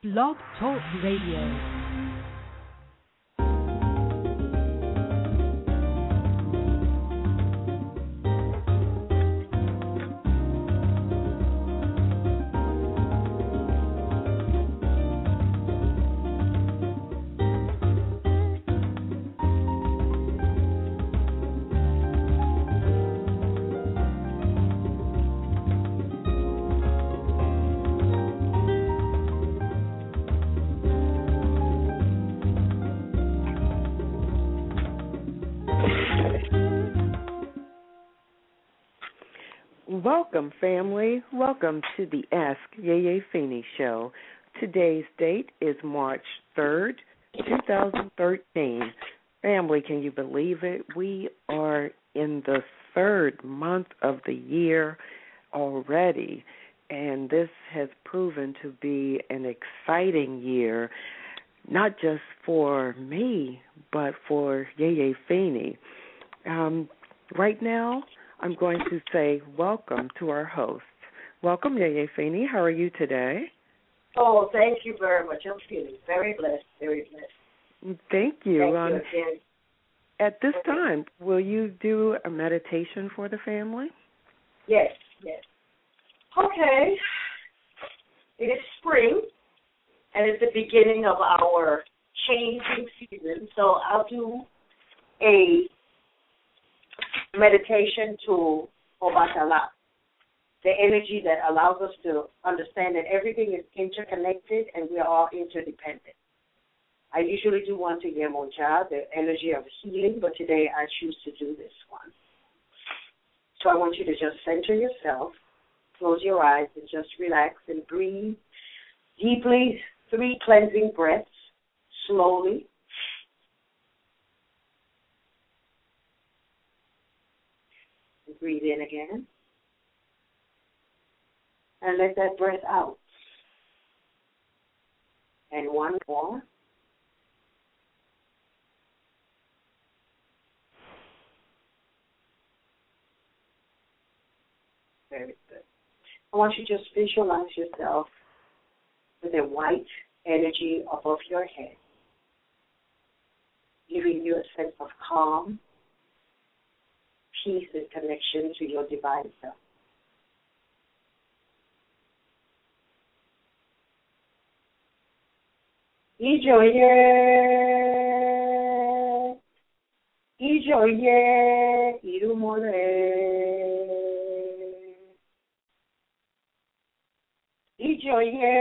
Blog Talk Radio. Welcome, family. Welcome to the Ask Yeye Feeney Show. Today's date is March 3rd, 2013. Family, can you believe it? We are in the third month of the year already, and this has proven to be an exciting year, not just for me, but for Yeye Feeney. Right now, I'm going to say welcome to our host. Welcome, Yeye Feeney. How are you today? Oh, thank you very much. I'm feeling very blessed, very blessed. Thank you. Thank you again. At this time, will you do a meditation for the family? Yes, yes. Okay. It is spring, and it's the beginning of our changing season, so I'll do a meditation to Obatala, the energy that allows us to understand that everything is interconnected and we are all interdependent. I usually do one to Yemonja, the energy of healing, but today I choose to do this one. So I want you to just center yourself, close your eyes, and just relax and breathe deeply, 3 cleansing breaths, slowly. Breathe in again. And let that breath out. And one more. Very good. I want you to just visualize yourself with a white energy above your head, giving you a sense of calm, peace, and connection to your divine self. Ijoye, Ijoye, Irumole. Ijoye,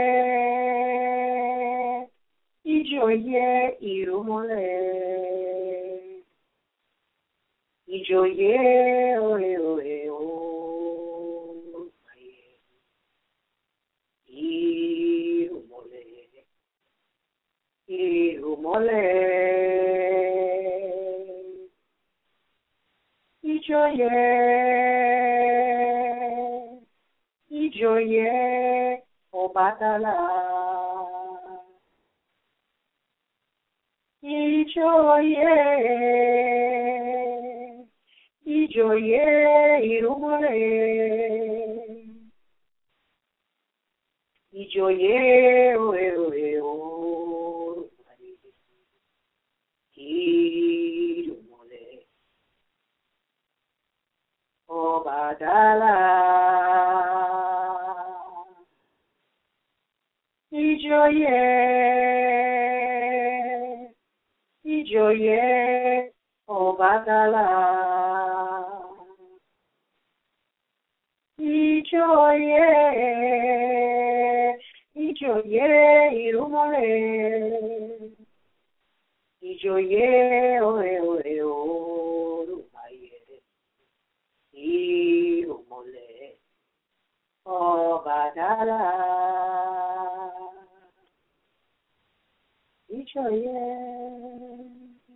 Ijoye, Irumole. Ijoye, oe, oe, o, Irumole, Irumole, Ijoye, Ijoye, Obatala, Ijoye, Ijoye, Irumole, Ijoye, oe, oe, o, Irumole, Obadala, Ijoye, Ijoye, Obadala, Ijoye, Ijoye, Irumole, Ijoye, oe, oe, o, Rumaye, Irumole, Obadala, Ijoye.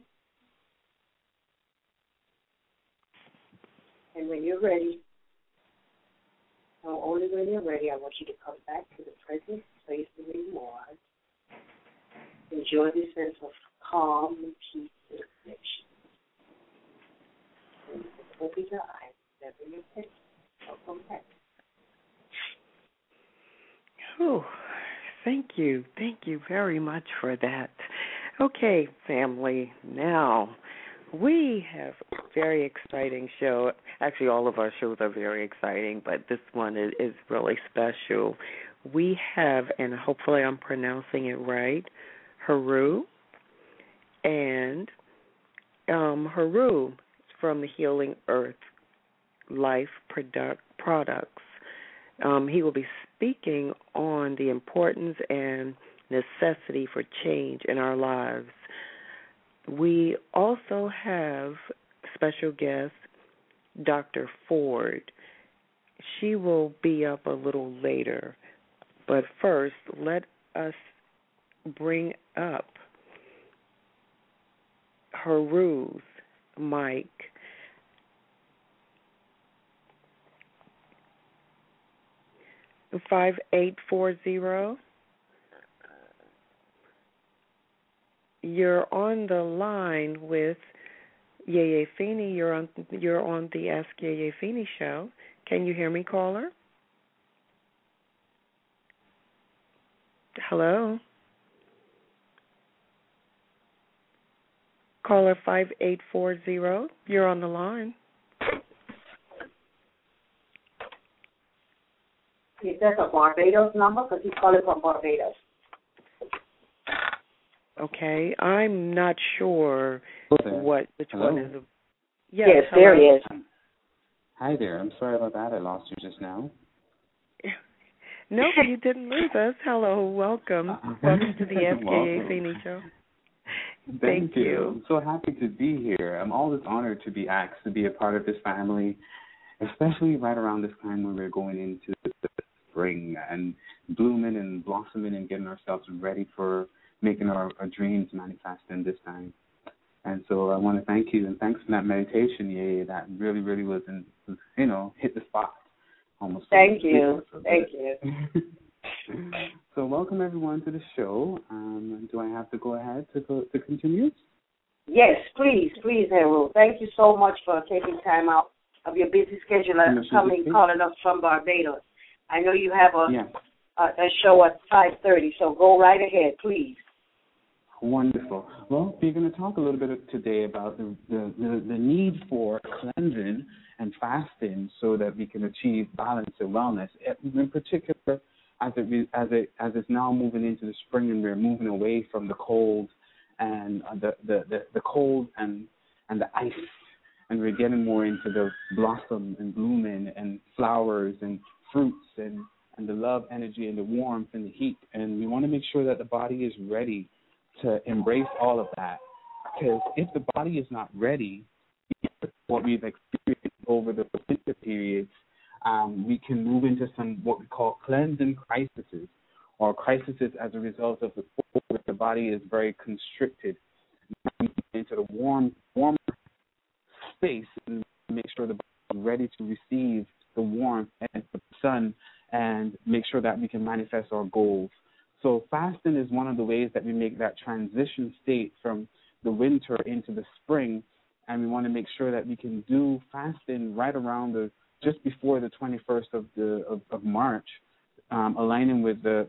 And when you're ready, only when you're ready, I want you to come back to the present place where you are. Enjoy this sense of calm and peace and connection. And open your eyes, never your head. Welcome back. Oh, Thank you. Thank you very much for that. Okay, family, now we have a very exciting show. Actually, all of our shows are very exciting, but this one is really special. We have, and hopefully I'm pronouncing it right, Haru. And Haru from the Healing Earth Life Products. He will be speaking on the importance and necessity for change in our lives. We also have special guest, Dr. Ford. She will be up a little later. But first, let us bring up Haru's mic. Five 5840. You're on the line with Yeye Feeney. You're on the Ask Yeye Feeney show. Can you hear me, caller? Hello? Caller 5840. You're on the line. That's a Barbados number because he's calling from Barbados. Okay, I'm not sure which Hello? one is. Yes, there he is. Hi there. I'm sorry about that. I lost you just now. No, you didn't lose us. Hello, welcome. Welcome to the Ask Yeye Feeney show. Thank you. I'm so happy to be here. I'm always honored to be asked to be a part of this family, especially right around this time when we're going into the spring and blooming and blossoming and getting ourselves ready for making our dreams manifest in this time. And so I want to thank you, and thanks for that meditation, Yeye. That really, really was, hit the spot almost. Thank you. Thank you. So welcome everyone to the show. Do I have to go ahead to continue? Yes, please, Haru. Thank you so much for taking time out of your busy schedule and calling us from Barbados. I know you have a show at 5:30, so go right ahead, please. Wonderful. Well, we're going to talk a little bit today about the need for cleansing and fasting so that we can achieve balance and wellness. In particular, as it's now moving into the spring and we're moving away from the cold and the cold and the ice, and we're getting more into the blossom and blooming and flowers and fruits and the love energy and the warmth and the heat. And we want to make sure that the body is ready to embrace all of that. Because if the body is not ready, what we've experienced over the winter periods, we can move into some what we call cleansing crises, or crises as a result of the cold, where the body is very constricted. Into the warmer space and make sure the body is ready to receive the warmth and the sun and make sure that we can manifest our goals. So fasting is one of the ways that we make that transition state from the winter into the spring, and we want to make sure that we can do fasting right around just before the 21st of March, aligning with the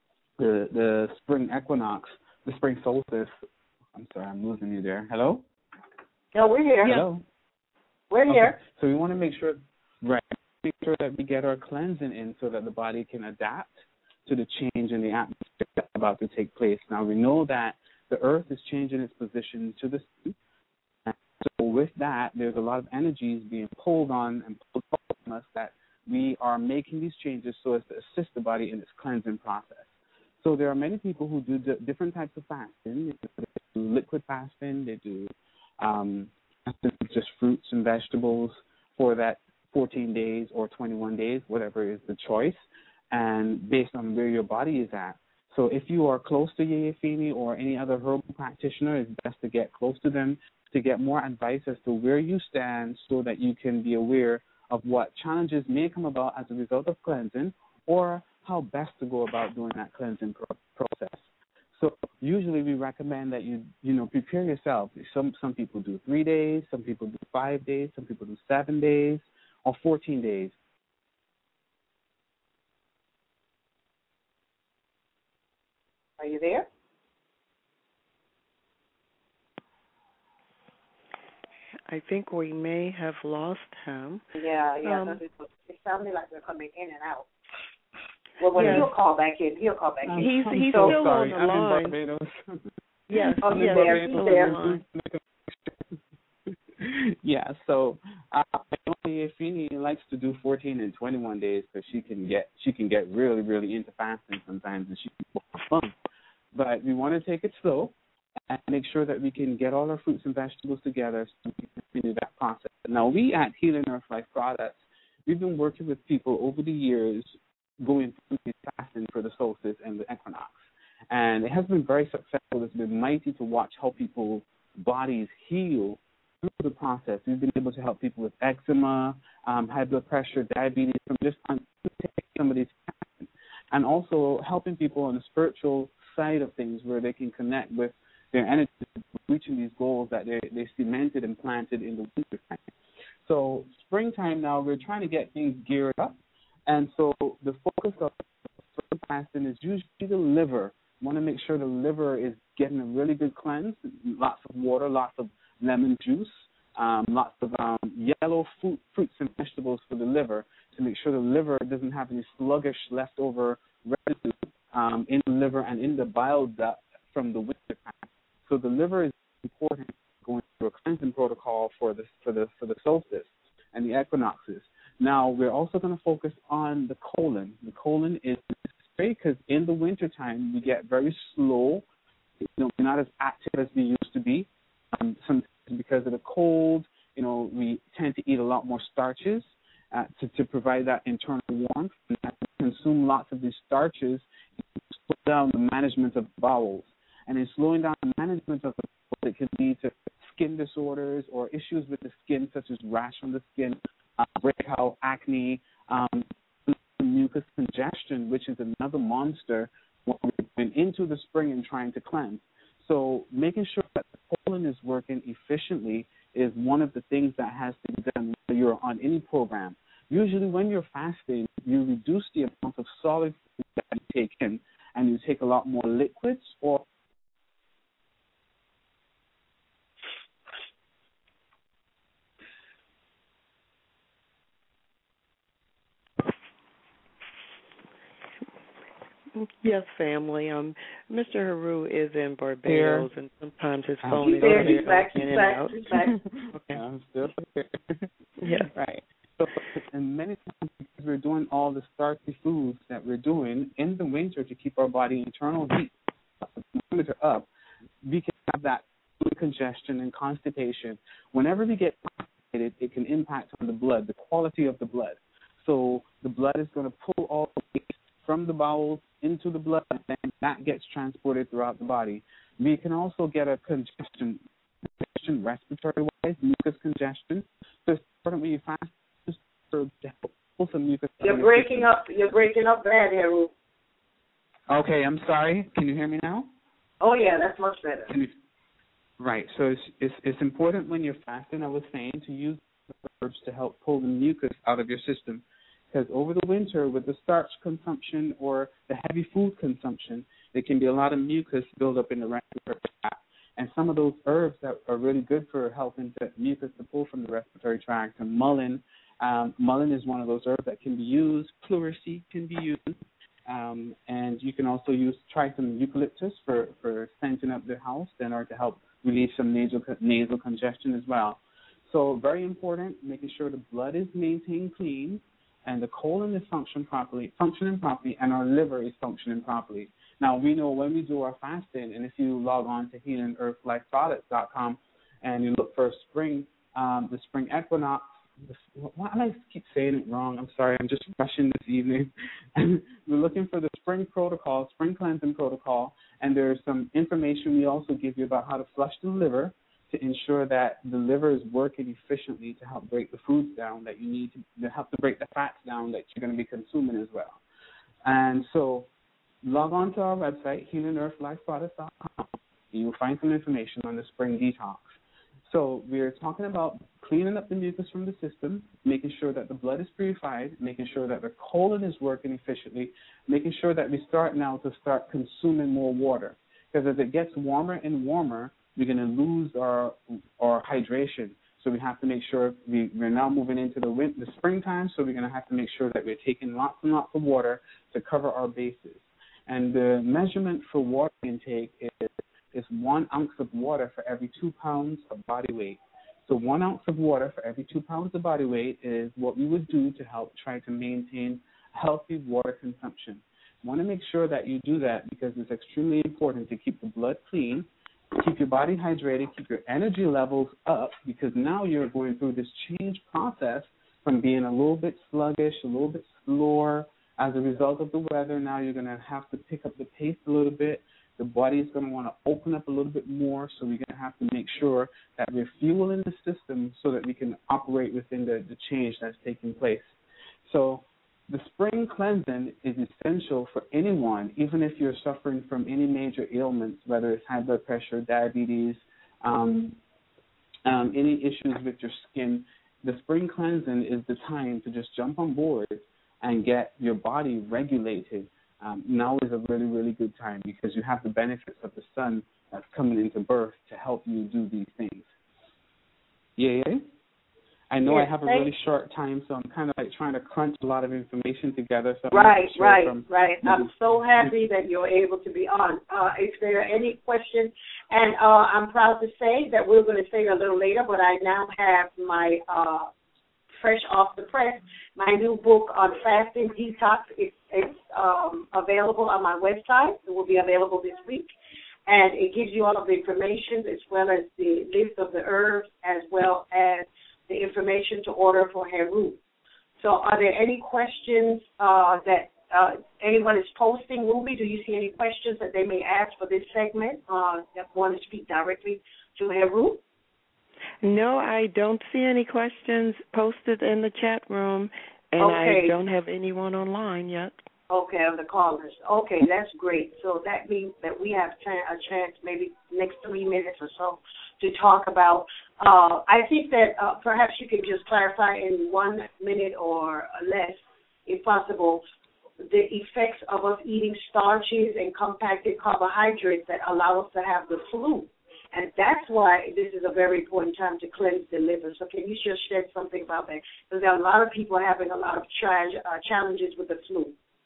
spring equinox, the spring solstice. I'm sorry, I'm losing you there. Hello? No, we're here. Hello? We're here. Okay. So we want to make sure that we get our cleansing in so that the body can adapt to the change in the atmosphere that's about to take place. Now, we know that the earth is changing its position to the sea. And so with that, there's a lot of energies being pulled on and pulled from us that we are making these changes so as to assist the body in its cleansing process. So there are many people who do different types of fasting. They do liquid fasting. They do just fruits and vegetables for that 14 days or 21 days, whatever is the choice, and based on where your body is at. So if you are close to Yeye Feeney or any other herbal practitioner, it's best to get close to them to get more advice as to where you stand so that you can be aware of what challenges may come about as a result of cleansing or how best to go about doing that cleansing process. So usually we recommend that you prepare yourself. Some people do 3 days, some people do 5 days, some people do 7 days or 14 days. Are you there? I think we may have lost him. Yeah. It sounded like they're coming in and out. Well, when yes. he'll call back in. He's so still sorry. I'm on the line. in Barbados. Yes, he's there. Yeah, so Feeney likes to do 14 and 21 days because she can get really, really into fasting sometimes, and she can go fun. But we want to take it slow and make sure that we can get all our fruits and vegetables together so we can continue that process. Now, we at Healing Earth Life Products, we've been working with people over the years going through the fasting for the solstice and the equinox. And it has been very successful. It's been mighty to watch how people's bodies heal through the process. We've been able to help people with eczema, high blood pressure, diabetes, from just taking somebody's fasting. And also helping people on the spiritual side of things where they can connect with their energy, reaching these goals that they cemented and planted in the winter time. So springtime now, we're trying to get things geared up. And so the focus of fasting is usually the liver. We want to make sure the liver is getting a really good cleanse, lots of water, lots of lemon juice, lots of yellow fruits and vegetables for the liver to make sure the liver doesn't have any sluggish leftover residue in the liver and in the bile duct from the winter time. So the liver is important going through a cleansing protocol for the solstice and the equinoxes. Now, we're also going to focus on the colon. The colon is necessary because in the wintertime, we get very slow. We're not as active as we used to be. Sometimes because of the cold, we tend to eat a lot more starches to provide that internal warmth. And as we consume lots of these starches, it slows down the management of the bowels. And in slowing down the management of the bowels, it can lead to skin disorders or issues with the skin, such as rash on the skin, breakout, acne, mucus congestion, which is another monster when we're going into the spring and trying to cleanse. So making sure that the colon is working efficiently is one of the things that has to be done when you're on any program. Usually when you're fasting, you reduce the amount of solid food that you take in, and you take a lot more liquids or Yes, family. Mr. Haru is in Barbados, and sometimes his phone is there. He's back. Okay. I'm still here. Yes. Right. So, and many times because we're doing all the starchy foods that we're doing in the winter to keep our body internal heat thermometer up, we can have that food congestion and constipation. Whenever we get constipated, it can impact on the blood, the quality of the blood. So the blood is going to pull all the waste from the bowels into the blood, and then that gets transported throughout the body. We can also get a congestion respiratory-wise, mucus congestion. So it's important when you fast just to pull some mucus. You're breaking up bad, Haru. Okay, I'm sorry. Can you hear me now? Oh, yeah, that's much better. Right. So it's important when you're fasting, I was saying, to use herbs to help pull the mucus out of your system. Because over the winter, with the starch consumption or the heavy food consumption, there can be a lot of mucus build up in the respiratory tract. And some of those herbs that are really good for helping the mucus to pull from the respiratory tract, and mullein. Mullein is one of those herbs that can be used. Pleurisy can be used. And you can also try some eucalyptus for scenting up the house in order to help relieve some nasal congestion as well. So very important, making sure the blood is maintained clean, and the colon is functioning properly, and our liver is functioning properly. Now, we know when we do our fasting, and if you log on to healingearthlifeproducts.com and you look for the spring equinox, why do I keep saying it wrong? I'm sorry, I'm just rushing this evening. We're looking for the spring protocol, spring cleansing protocol, and there's some information we also give you about how to flush the liver to ensure that the liver is working efficiently to help break the foods down that you need to help to break the fats down that you're going to be consuming as well. And so log on to our website, healingearthlifeproducts.com. You will find some information on the spring detox. So we're talking about cleaning up the mucus from the system, making sure that the blood is purified, making sure that the colon is working efficiently, making sure that we start now to start consuming more water. Because as it gets warmer and warmer, we're going to lose our hydration. So we have to make sure we're now moving into the springtime, so we're going to have to make sure that we're taking lots and lots of water to cover our bases. And the measurement for water intake is 1 ounce of water for every 2 pounds of body weight. So 1 ounce of water for every 2 pounds of body weight is what we would do to help try to maintain healthy water consumption. You want to make sure that you do that because it's extremely important to keep the blood clean, keep your body hydrated, keep your energy levels up, because now you're going through this change process from being a little bit sluggish, a little bit slower. As a result of the weather, now you're going to have to pick up the pace a little bit. The body is going to want to open up a little bit more, so we're going to have to make sure that we're fueling the system so that we can operate within the change that's taking place. So the spring cleansing is essential for anyone, even if you're suffering from any major ailments, whether it's high blood pressure, diabetes, any issues with your skin. The spring cleansing is the time to just jump on board and get your body regulated. Now is a really, really good time because you have the benefits of the sun that's coming into birth to help you do these things. Yeah. I know I have a really short time, so I'm kind of like trying to crunch a lot of information together. So right. I'm so happy that you're able to be on. If there are any questions, and I'm proud to say that we're going to say a little later, but I now have my fresh off the press, my new book on fasting detox. It's available on my website. It will be available this week. And it gives you all of the information as well as the list of the herbs as well as the information to order for Heru. So are there any questions that anyone is posting? Ruby, do you see any questions that they may ask for this segment that want to speak directly to Heru? No, I don't see any questions posted in the chat room, and I don't have anyone online yet. Okay, of the callers. Okay, that's great. So that means that we have a chance maybe next 3 minutes or so to talk about, I think that perhaps you could just clarify in 1 minute or less, if possible, the effects of us eating starches and compacted carbohydrates that allow us to have the flu. And that's why this is a very important time to cleanse the liver. So can you just shed something about that? Because there are a lot of people having a lot of challenges with the flu.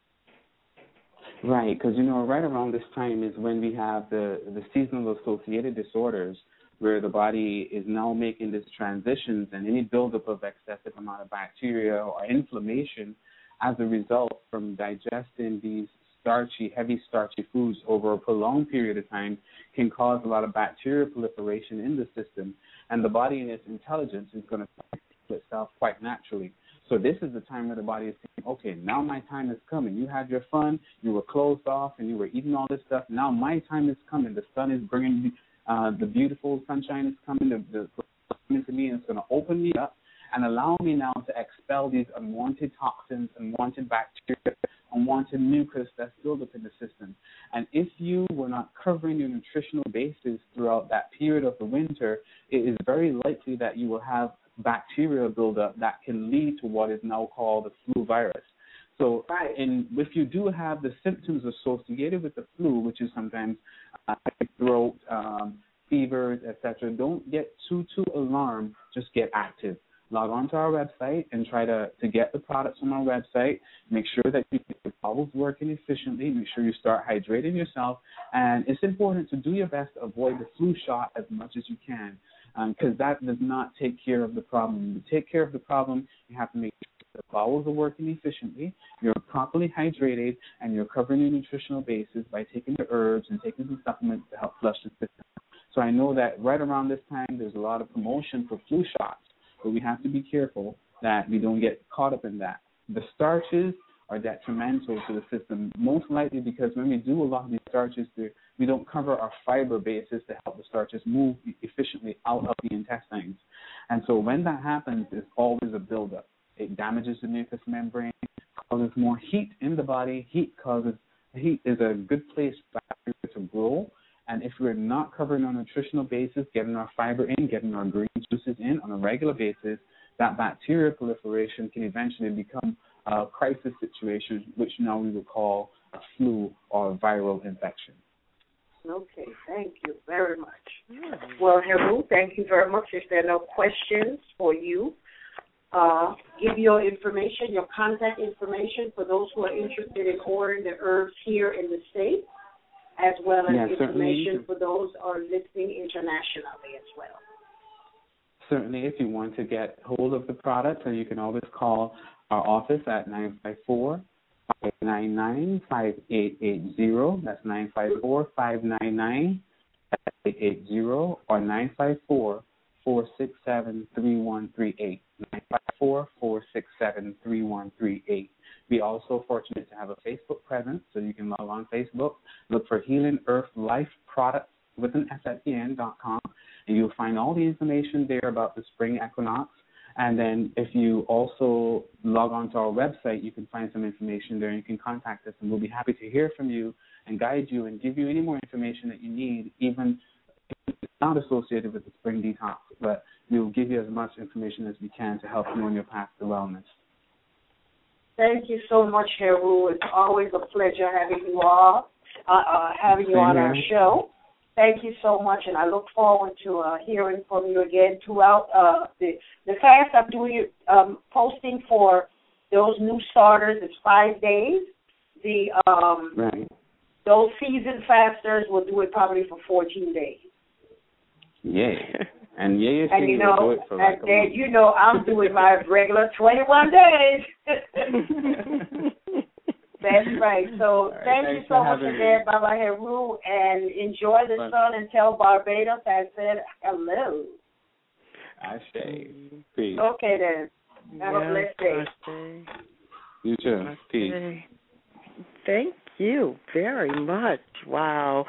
Right, because, right around this time is when we have the seasonal associated disorders where the body is now making these transitions and any buildup of excessive amount of bacteria or inflammation as a result from digesting these heavy starchy foods over a prolonged period of time can cause a lot of bacterial proliferation in the system, and the body in its intelligence is going to heal itself quite naturally. So this is the time where the body is saying, okay, now my time is coming. You had your fun, you were closed off, and you were eating all this stuff. Now my time is coming. The sun is bringing the beautiful sunshine is coming to me, and it's going to open me up and allow me now to expel these unwanted toxins, unwanted bacteria, unwanted mucus that's built up in the system. And if you were not covering your nutritional bases throughout that period of the winter, it is very likely that you will have bacterial buildup that can lead to what is now called the flu virus. So if you do have the symptoms associated with the flu, which is sometimes throat, fevers, etc., don't get too alarmed. Just get active. Log on to our website and try to get the products on our website. Make sure that your bowels working efficiently. Make sure you start hydrating yourself. And it's important to do your best to avoid the flu shot as much as you can, because that does not take care of the problem. To take care of the problem, you have to make sure the bowels are working efficiently, you're properly hydrated, and you're covering your nutritional bases by taking the herbs and taking some supplements to help flush the system. So I know that right around this time, there's a lot of promotion for flu shots. But we have to be careful that we don't get caught up in that. The starches are detrimental to the system, most likely because when we do a lot of these starches, we don't cover our fiber bases to help the starches move efficiently out of the intestines. And so when that happens, there's always a buildup. It damages the mucous membrane, causes more heat in the body. Heat is a good place for bacteria to grow. And if we're not covering our nutritional basis, getting our fiber in, getting our green juices in on a regular basis, that bacterial proliferation can eventually become a crisis situation, which now we would call a flu or a viral infection. Okay, thank you very much. Well, Heru, thank you very much. If there are no questions for you, give your information, your contact information for those who are interested in ordering the herbs here in the States, as well as information for those who are listening internationally as well. Certainly, if you want to get hold of the product, then you can always call our office at 954-599-5880. That's 954-599-5880 or 954-467-3138. 954-467-3138. We're also fortunate to have a Facebook presence, so you can log on Facebook, look for Healing Earth Life Products with an S at the end.com, and you'll find all the information there about the spring equinox. And then if you also log on to our website, you can find some information there, and you can contact us, and we'll be happy to hear from you and guide you and give you any more information that you need, even if it's not associated with the spring detox, but we will give you as much information as we can to help you on your path to wellness. Thank you so much, Heru. It's always a pleasure having you all, on our show. Thank you so much, and I look forward to hearing from you again throughout the fast. I'm doing posting for those new starters. It's 5 days. Those seasoned fasters will do it probably for 14 days. Yeah. And will do it for like a month. I'm doing my regular 21 days. That's right. So thank you so much again, Baba Heru, and enjoy the sun and tell Barbados I said hello. Ashe. Peace. Okay, then. Have a blessed day. You too. Peace. Thank you very much. Wow.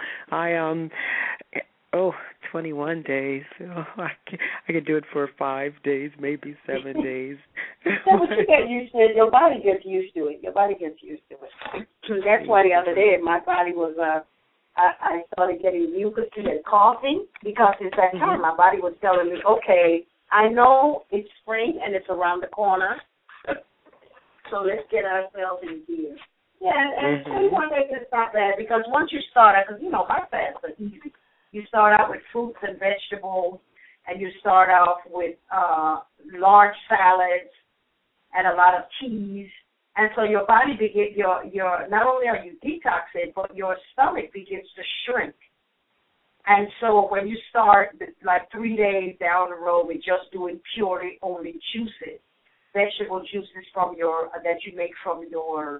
21 days. I could do it for 5 days, maybe 7 days. But you get used to it. Your body gets used to it. That's why the other day my body was, I started getting mucusy and coughing because it's that time. My body was telling me, okay, I know it's spring and it's around the corner, so let's get ourselves in gear. Yeah, and 21 days is not bad because once you start out, because, my fasts are easy. You start out with fruits and vegetables, and you start off with large salads and a lot of teas. And so your body begins, not only are you detoxing, but your stomach begins to shrink. And so when you start, like 3 days down the road with just doing purely only juices, vegetable juices that you make from your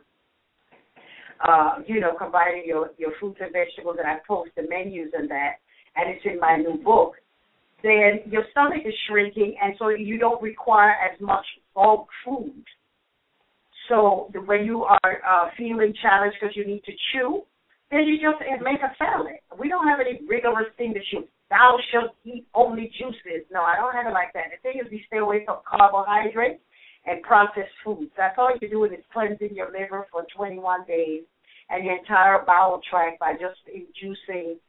combining your fruits and vegetables, and I post the menus and that, and it's in my new book, then your stomach is shrinking, and so you don't require as much bulk food. So when you are feeling challenged because you need to chew, then you just make a salad. We don't have any rigorous thing that thou shalt eat only juices. No, I don't have it like that. The thing is we stay away from carbohydrates and processed foods. That's all you're doing is cleansing your liver for 21 days and your entire bowel tract by just introducing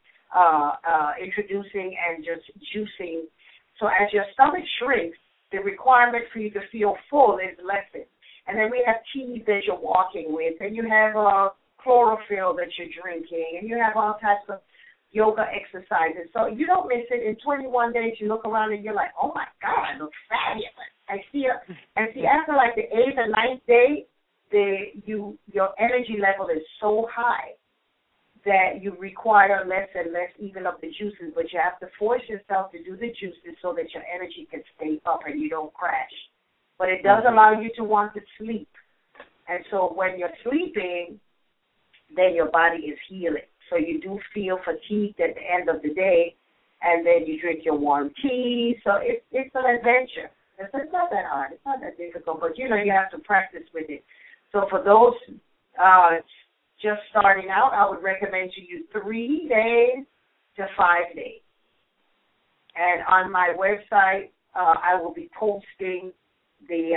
and just juicing. So as your stomach shrinks, the requirement for you to feel full is lessened. And then we have teas that you're walking with, and you have chlorophyll that you're drinking, and you have all types of yoga exercises. So you don't miss it. In 21 days, you look around and you're like, oh, my God, I look fabulous. After like the 8th or 9th day, your energy level is so high that you require less and less even of the juices, but you have to force yourself to do the juices so that your energy can stay up and you don't crash. But it does allow you to want to sleep. And so when you're sleeping, then your body is healing. So you do feel fatigued at the end of the day, and then you drink your warm tea. So it's an adventure. It's not that hard. It's not that difficult, but, you have to practice with it. So for those just starting out, I would recommend to you 3 days to 5 days. And on my website, I will be posting the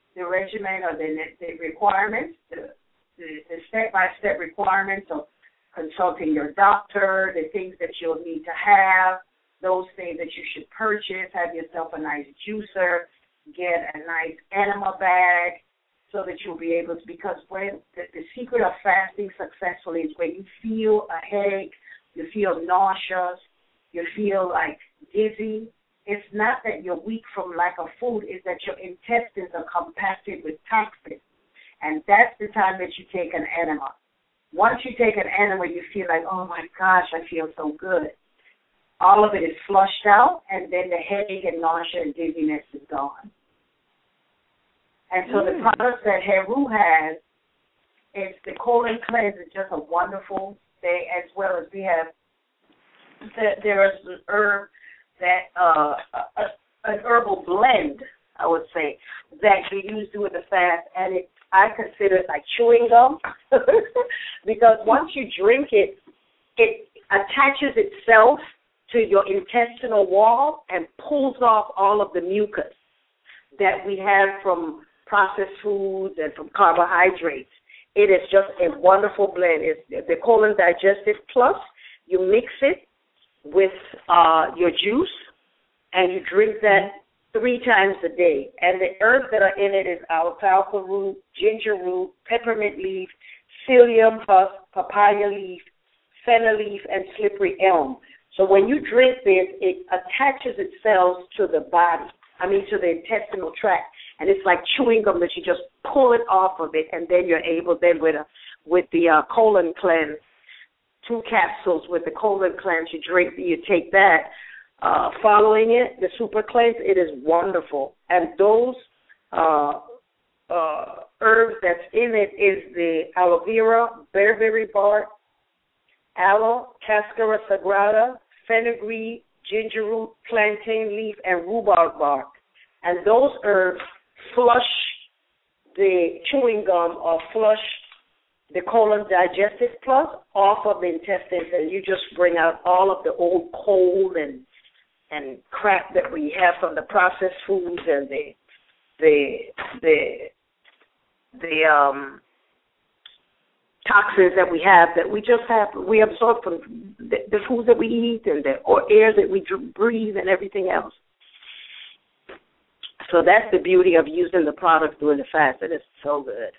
regimen or the requirements, the step-by-step requirements of consulting your doctor, the things that you'll need to have, those things that you should purchase. Have yourself a nice juicer, get a nice enema bag so that you'll be able to, because when the secret of fasting successfully is when you feel a headache, you feel nauseous, you feel like dizzy. It's not that you're weak from lack of food, it's that your intestines are compacted with toxins. And that's the time that you take an enema. Once you take an enema, you feel like, oh my gosh, I feel so good. All of it is flushed out, and then the headache and nausea and dizziness is gone. And so the products that Heru has, it's the colon cleanse is just a wonderful thing, as well as we have, there is an herb that, an herbal blend, I would say, that you use during the fast, and I consider it like chewing gum, because once you drink it, it attaches itself to your intestinal wall and pulls off all of the mucus that we have from processed foods and from carbohydrates. It is just a wonderful blend. It's the Colon Digestive Plus. You mix it with your juice, and you drink that 3 times a day. And the herbs that are in it is alfalfa root, ginger root, peppermint leaf, psyllium husk, papaya leaf, fennel leaf, and slippery elm. So when you drink this, it attaches itself to the body, to the intestinal tract. And it's like chewing gum that you just pull it off of it, and then you're able then with the colon cleanse, 2 capsules with the colon cleanse, you take that. Following it, the super cleanse, it is wonderful. And those herbs that's in it is the aloe vera, bearberry bark, aloe, cascara sagrada, fenugreek, ginger root, plantain leaf, and rhubarb bark. And those herbs flush the chewing gum or flush the colon digestive plus off of the intestines, and you just bring out all of the old cold and crap that we have from the processed foods and the toxins that we absorb from the foods that we eat and the air that we breathe and everything else. So that's the beauty of using the product during the fast. It is so good.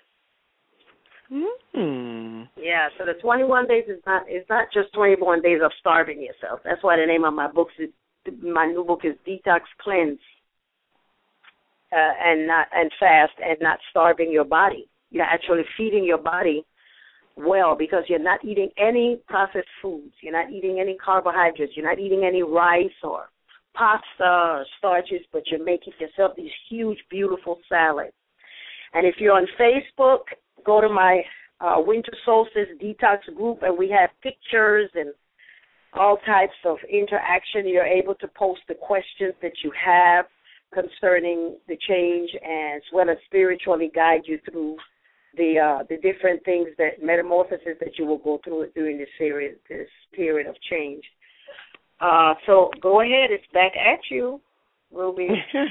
Yeah, so the 21 days is not just 21 days of starving yourself. That's why the name of my new book is Detox Cleanse and Fast and Not Starving Your Body. You're actually feeding your body well because you're not eating any processed foods. You're not eating any carbohydrates. You're not eating any rice or pasta or starches, but you're making yourself these huge, beautiful salads. And if you're on Facebook, go to my Winter Solstice Detox group, and we have pictures and all types of interaction. You're able to post the questions that you have concerning the change, as well as spiritually guide you through the different things, that metamorphosis that you will go through during this period of change. So go ahead. It's back at you, Ruby.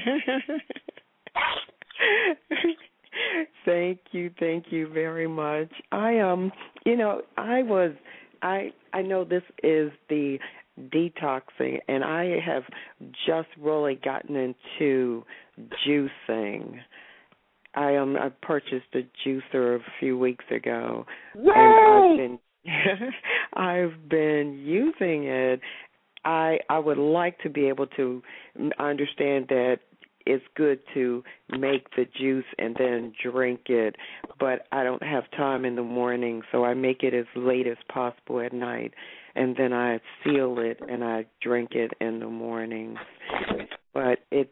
Thank you very much. I know this is the detoxing, and I have just really gotten into juicing. I purchased a juicer a few weeks ago. Yay! And I've been using it. I would like to be able to understand that it's good to make the juice and then drink it, but I don't have time in the morning, so I make it as late as possible at night, and then I seal it and I drink it in the morning. But it's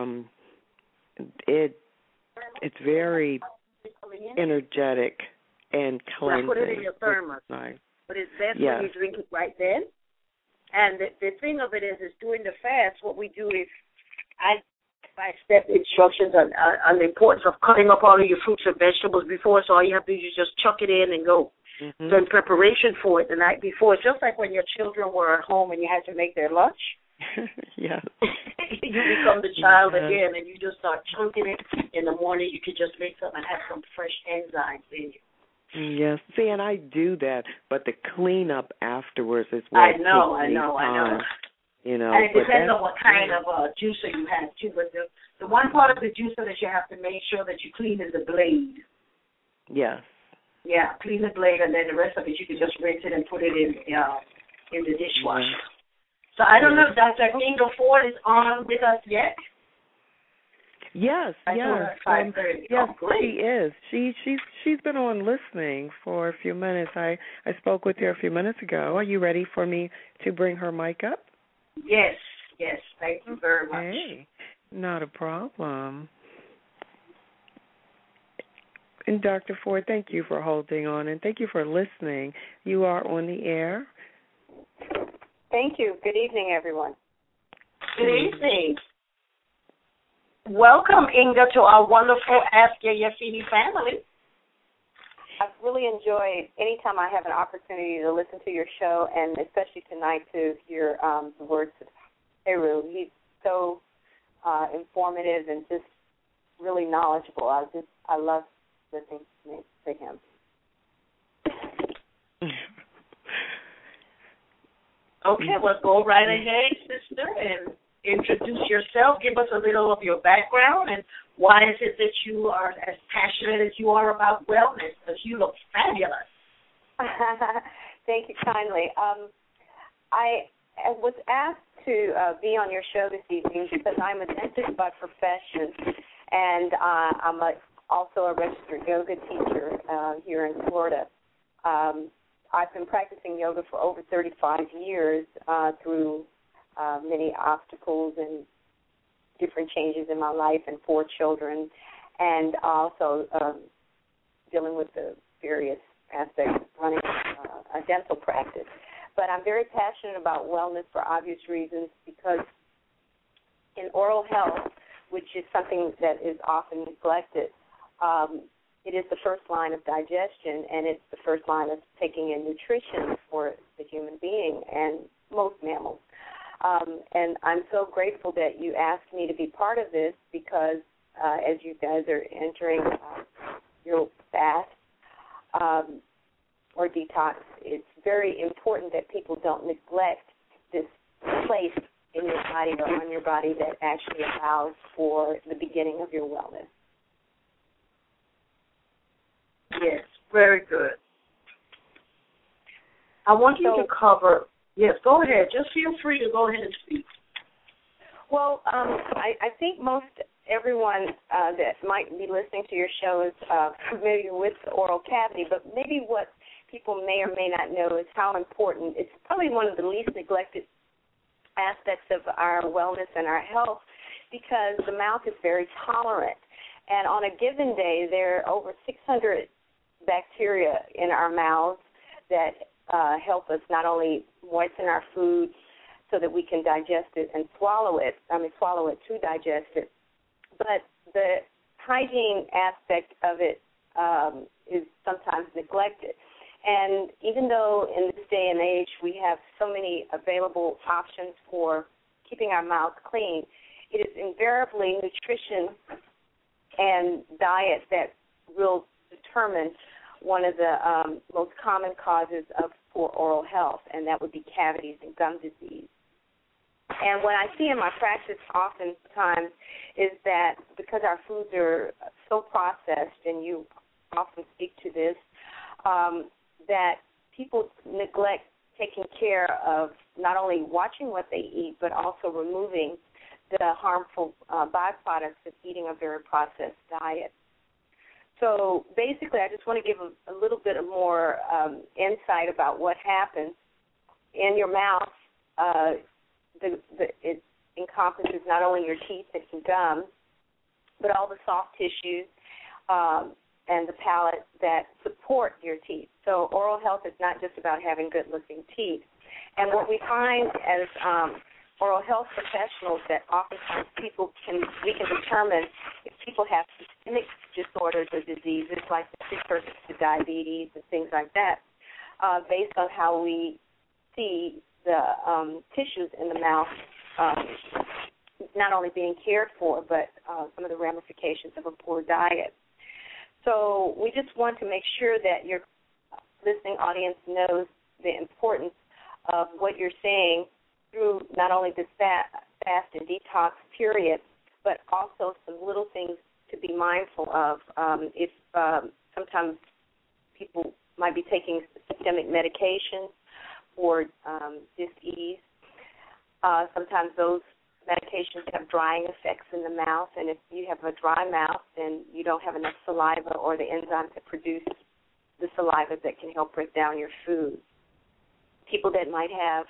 very energetic and cleansing. Put it in your thermos. Nice. But it's best when you drink it right then. And the thing of it is during the fast, what we do is I step instructions on the importance of cutting up all of your fruits and vegetables before, so all you have to do is just chuck it in and go. Mm-hmm. So in preparation for it the night before, it's just like when your children were at home and you had to make their lunch. Yeah. You become the child again, and you just start chunking it in the morning. You could just make something and have some fresh enzymes in you. Yes. See, and I do that, but the cleanup afterwards is what takes me time. You know, and it depends on what kind of juicer you have too. But the one part of the juicer that you have to make sure that you clean is the blade. Yes. Yeah, clean the blade, and then the rest of it you can just rinse it and put it in the dishwasher. So I don't know if Dr. Inga Ford is on with us yet. Yes, yes, she is. She's been on listening for a few minutes. I spoke with her a few minutes ago. Are you ready for me to bring her mic up? Yes. Thank you very much. Hey, not a problem. And Dr. Ford, thank you for holding on, and thank you for listening. You are on the air. Thank you. Good evening, everyone. Good evening. Welcome, Inga, to our wonderful Ask Yaya Feeney family. I've really enjoyed any time I have an opportunity to listen to your show, and especially tonight to hear the words of Heru. He's so informative and just really knowledgeable. I love listening to him. Okay, well, go right ahead, sister, and introduce yourself. Give us a little of your background and why is it that you are as passionate as you are about wellness, because you look fabulous. Thank you kindly. I was asked to be on your show this evening because I'm a dentist by profession, and I'm also a registered yoga teacher here in Florida. I've been practicing yoga for over 35 years through many obstacles and different changes in my life and 4 children, and also dealing with the various aspects of running a dental practice. But I'm very passionate about wellness for obvious reasons, because in oral health, which is something that is often neglected, it is the first line of digestion, and it's the first line of taking in nutrition for the human being and most mammals. And I'm so grateful that you asked me to be part of this, because as you guys are entering your fast or detox, it's very important that people don't neglect this place in your body or on your body that actually allows for the beginning of your wellness. Yes, very good. I want you to cover. Yes, go ahead. Just feel free to go ahead and speak. Well, I think most everyone that might be listening to your show is familiar with the oral cavity, but maybe what people may or may not know is how important. It's probably one of the least neglected aspects of our wellness and our health, because the mouth is very tolerant. And on a given day, there are over 600 bacteria in our mouths that help us not only moisten our food so that we can digest it and swallow it to digest it, but the hygiene aspect of it is sometimes neglected. And even though in this day and age we have so many available options for keeping our mouth clean, it is invariably nutrition and diet that will determine one of the most common causes of poor oral health, and that would be cavities and gum disease. And what I see in my practice oftentimes is that because our foods are so processed, and you often speak to this, that people neglect taking care of not only watching what they eat, but also removing the harmful byproducts of eating a very processed diet. So basically, I just want to give a little bit of more insight about what happens in your mouth. It encompasses not only your teeth and gums, but all the soft tissues and the palate that support your teeth. So oral health is not just about having good-looking teeth. And what we find as oral health professionals, that oftentimes we can determine if people have systemic disorders or diseases like the precursors to diabetes and things like that, based on how we see the tissues in the mouth not only being cared for, but some of the ramifications of a poor diet. So we just want to make sure that your listening audience knows the importance of what you're saying through not only this fast and detox period, but also some little things to be mindful of. If sometimes people might be taking systemic medication for dis-ease. Sometimes those medications have drying effects in the mouth, and if you have a dry mouth, then you don't have enough saliva or the enzymes that produce the saliva that can help break down your food. People that might have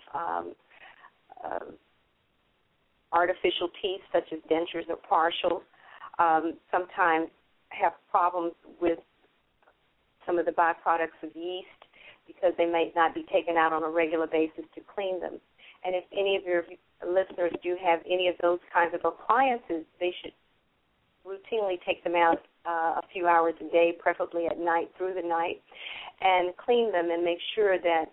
artificial teeth, such as dentures or partials, sometimes have problems with some of the byproducts of yeast because they may not be taken out on a regular basis to clean them. And if any of your listeners do have any of those kinds of appliances, they should routinely take them out a few hours a day, preferably at night, through the night, and clean them and make sure that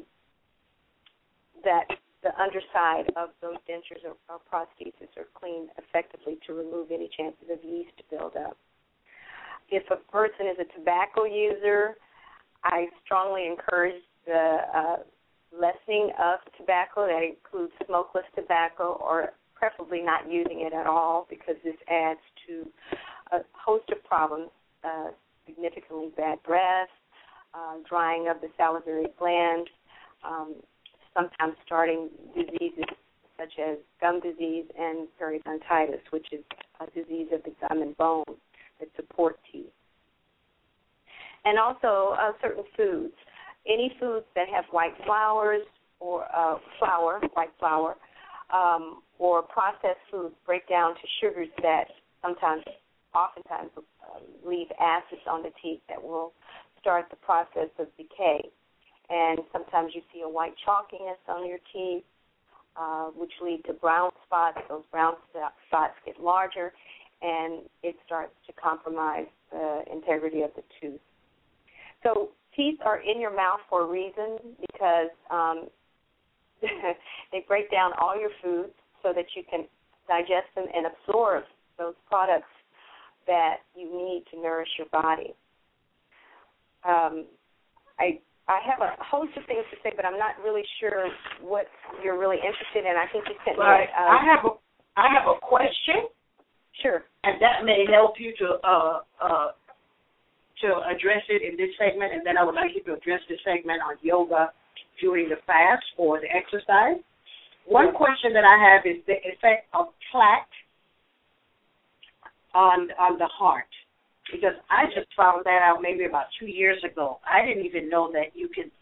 that the underside of those dentures or prostheses are cleaned effectively to remove any chances of yeast buildup. If a person is a tobacco user, I strongly encourage the lessening of tobacco. That includes smokeless tobacco, or preferably not using it at all, because this adds to a host of problems, significantly bad breath, drying of the salivary gland, sometimes starting diseases such as gum disease and periodontitis, which is a disease of the gum and bone that support teeth. And also certain foods. Any foods that have white flours or white flour, or processed foods break down to sugars that oftentimes leave acids on the teeth that will start the process of decay. And sometimes you see a white chalkiness on your teeth, which lead to brown spots. Those brown spots get larger, and it starts to compromise the integrity of the tooth. So teeth are in your mouth for a reason, because they break down all your foods so that you can digest them and absorb those products that you need to nourish your body. I have a host of things to say, but I'm not really sure what you're really interested in. I think you sent me. I have a question. Sure. And that may help you to address it in this segment, and then I would like you to address this segment on yoga during the fast or the exercise. One question that I have is the effect of plaque on the heart, because I just found that out maybe about 2 years ago. I didn't even know that you could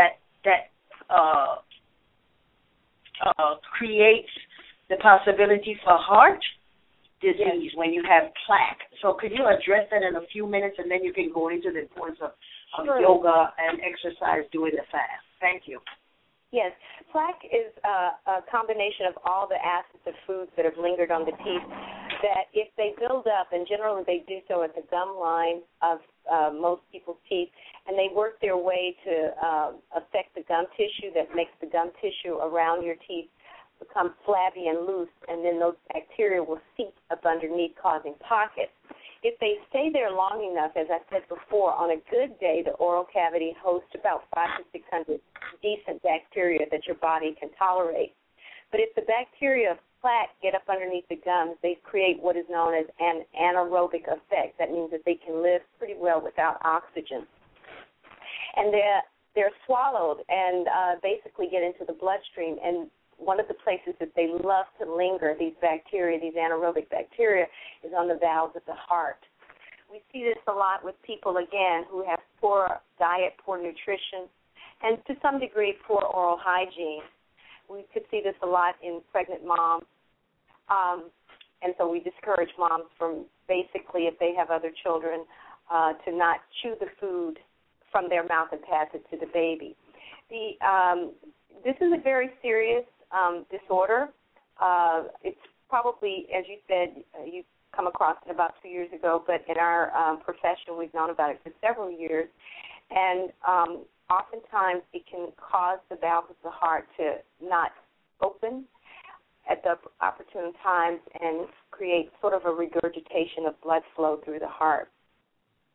creates the possibility for heart disease when you have plaque. So could you address that in a few minutes, and then you can go into the importance of yoga and exercise during the fast? Thank you. Yes, plaque is a combination of all the acids of foods that have lingered on the teeth that if they build up, and generally they do so at the gum line of most people's teeth, and they work their way to affect the gum tissue that makes the gum tissue around your teeth become flabby and loose, and then those bacteria will seep up underneath, causing pockets. If they stay there long enough, as I said before, on a good day, the oral cavity hosts about 500 to 600 decent bacteria that your body can tolerate. But if the bacteria of plaque get up underneath the gums, they create what is known as an anaerobic effect. That means that they can live pretty well without oxygen. And they're swallowed and basically get into the bloodstream, and one of the places that they love to linger, these bacteria, these anaerobic bacteria, is on the valves of the heart. We see this a lot with people, again, who have poor diet, poor nutrition, and to some degree poor oral hygiene. We could see this a lot in pregnant moms, and so we discourage moms from basically, if they have other children, to not chew the food from their mouth and pass it to the baby. This is a very serious disorder. It's probably, as you said, you come across it about 2 years ago, but in our profession we've known about it for several years, and oftentimes it can cause the valves of the heart to not open at the opportune times and create sort of a regurgitation of blood flow through the heart.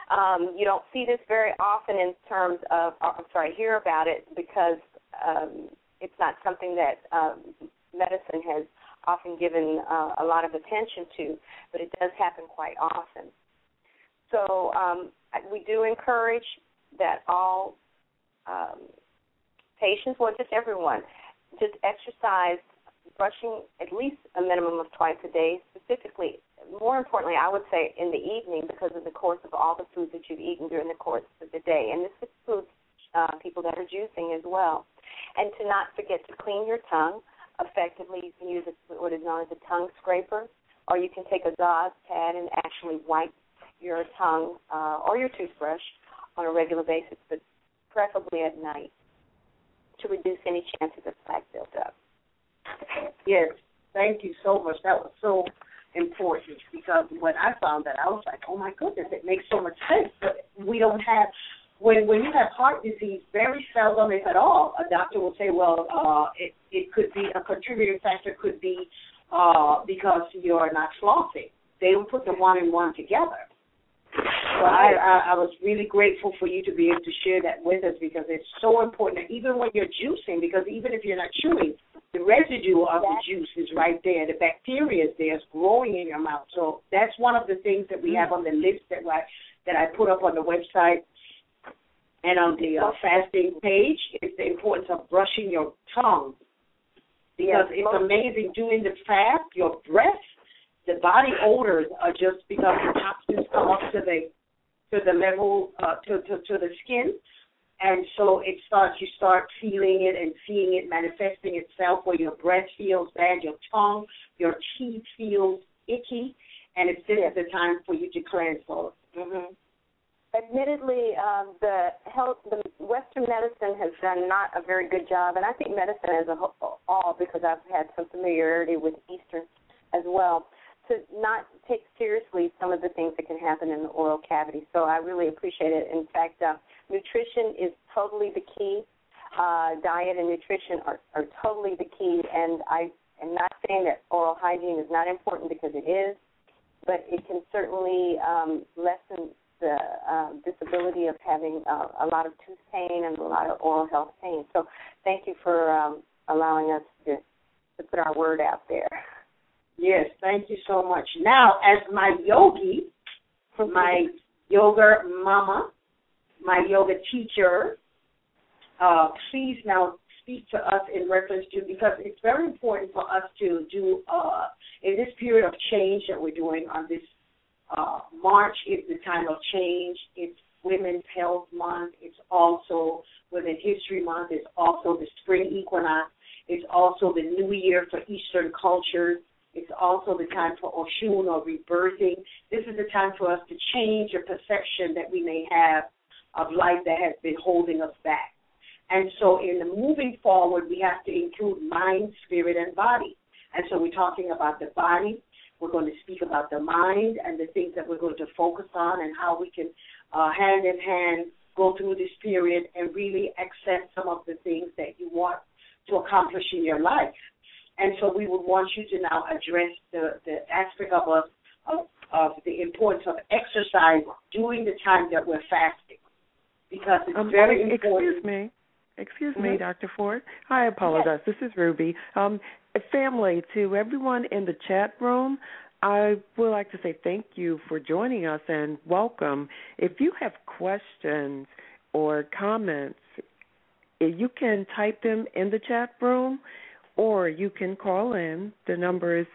You don't see this very often in terms of, hear about it because it's not something that medicine has often given a lot of attention to, but it does happen quite often. So we do encourage that all patients, well, just everyone, just exercise, brushing at least a minimum of twice a day, specifically. More importantly, I would say in the evening because of the course of all the foods that you've eaten during the course of the day. And this includes people that are juicing as well. And to not forget to clean your tongue effectively. You can use what is known as a tongue scraper, or you can take a gauze pad and actually wipe your tongue or your toothbrush on a regular basis, but preferably at night to reduce any chances of plaque buildup. Yes, thank you so much. That was so important because when I found that, I was like, oh, my goodness, it makes so much sense. But we don't have, when you have heart disease, very seldom, if at all, a doctor will say, well, it could be a contributing factor could be because you're not flossing. They don't put the one and one together. So I was really grateful for you to be able to share that with us because it's so important, even when you're juicing, because even if you're not chewing, the residue of the juice is right there. The bacteria is there. It's growing in your mouth. So that's one of the things that we have on the list that I put up on the website and on the fasting page is the importance of brushing your tongue. Because it's amazing during the fast, your breath, the body odors are just because the toxins come up to the level, to the skin. And so you start feeling it and seeing it manifesting itself where your breath feels bad, your tongue, your teeth feels icky, and this is the time for you to cleanse those. Mm-hmm. Admittedly, the Western medicine has done not a very good job, and I think medicine as a whole, because I've had some familiarity with Eastern as well, to not take seriously some of the things that can happen in the oral cavity. So I really appreciate it. In fact, nutrition is totally the key. Diet and nutrition are totally the key, and I am not saying that oral hygiene is not important because it is, but it can certainly lessen the disability of having a lot of tooth pain and a lot of oral health pain. So thank you for allowing us to put our word out there. Yes, thank you so much. Now, as my yogi, my yoga mama, my yoga teacher, please now speak to us in reference to, because it's very important for us to do, in this period of change that we're doing on this March is the time of change. It's Women's Health Month. It's also Women's History Month. It's also the spring equinox. It's also the new year for Eastern cultures. It's also the time for Oshun or rebirthing. This is the time for us to change the perception that we may have of life that has been holding us back. And so in the moving forward, we have to include mind, spirit, and body. And so we're talking about the body. We're going to speak about the mind and the things that we're going to focus on and how we can hand in hand go through this period and really accept some of the things that you want to accomplish in your life. And so we would want you to now address the aspect of the importance of exercise during the time that we're fasting, because it's very important. Excuse me, Dr. Ford. I apologize. Yes. This is Ruby. Family, to everyone in the chat room, I would like to say thank you for joining us and welcome. If you have questions or comments, you can type them in the chat room, or you can call in. The number is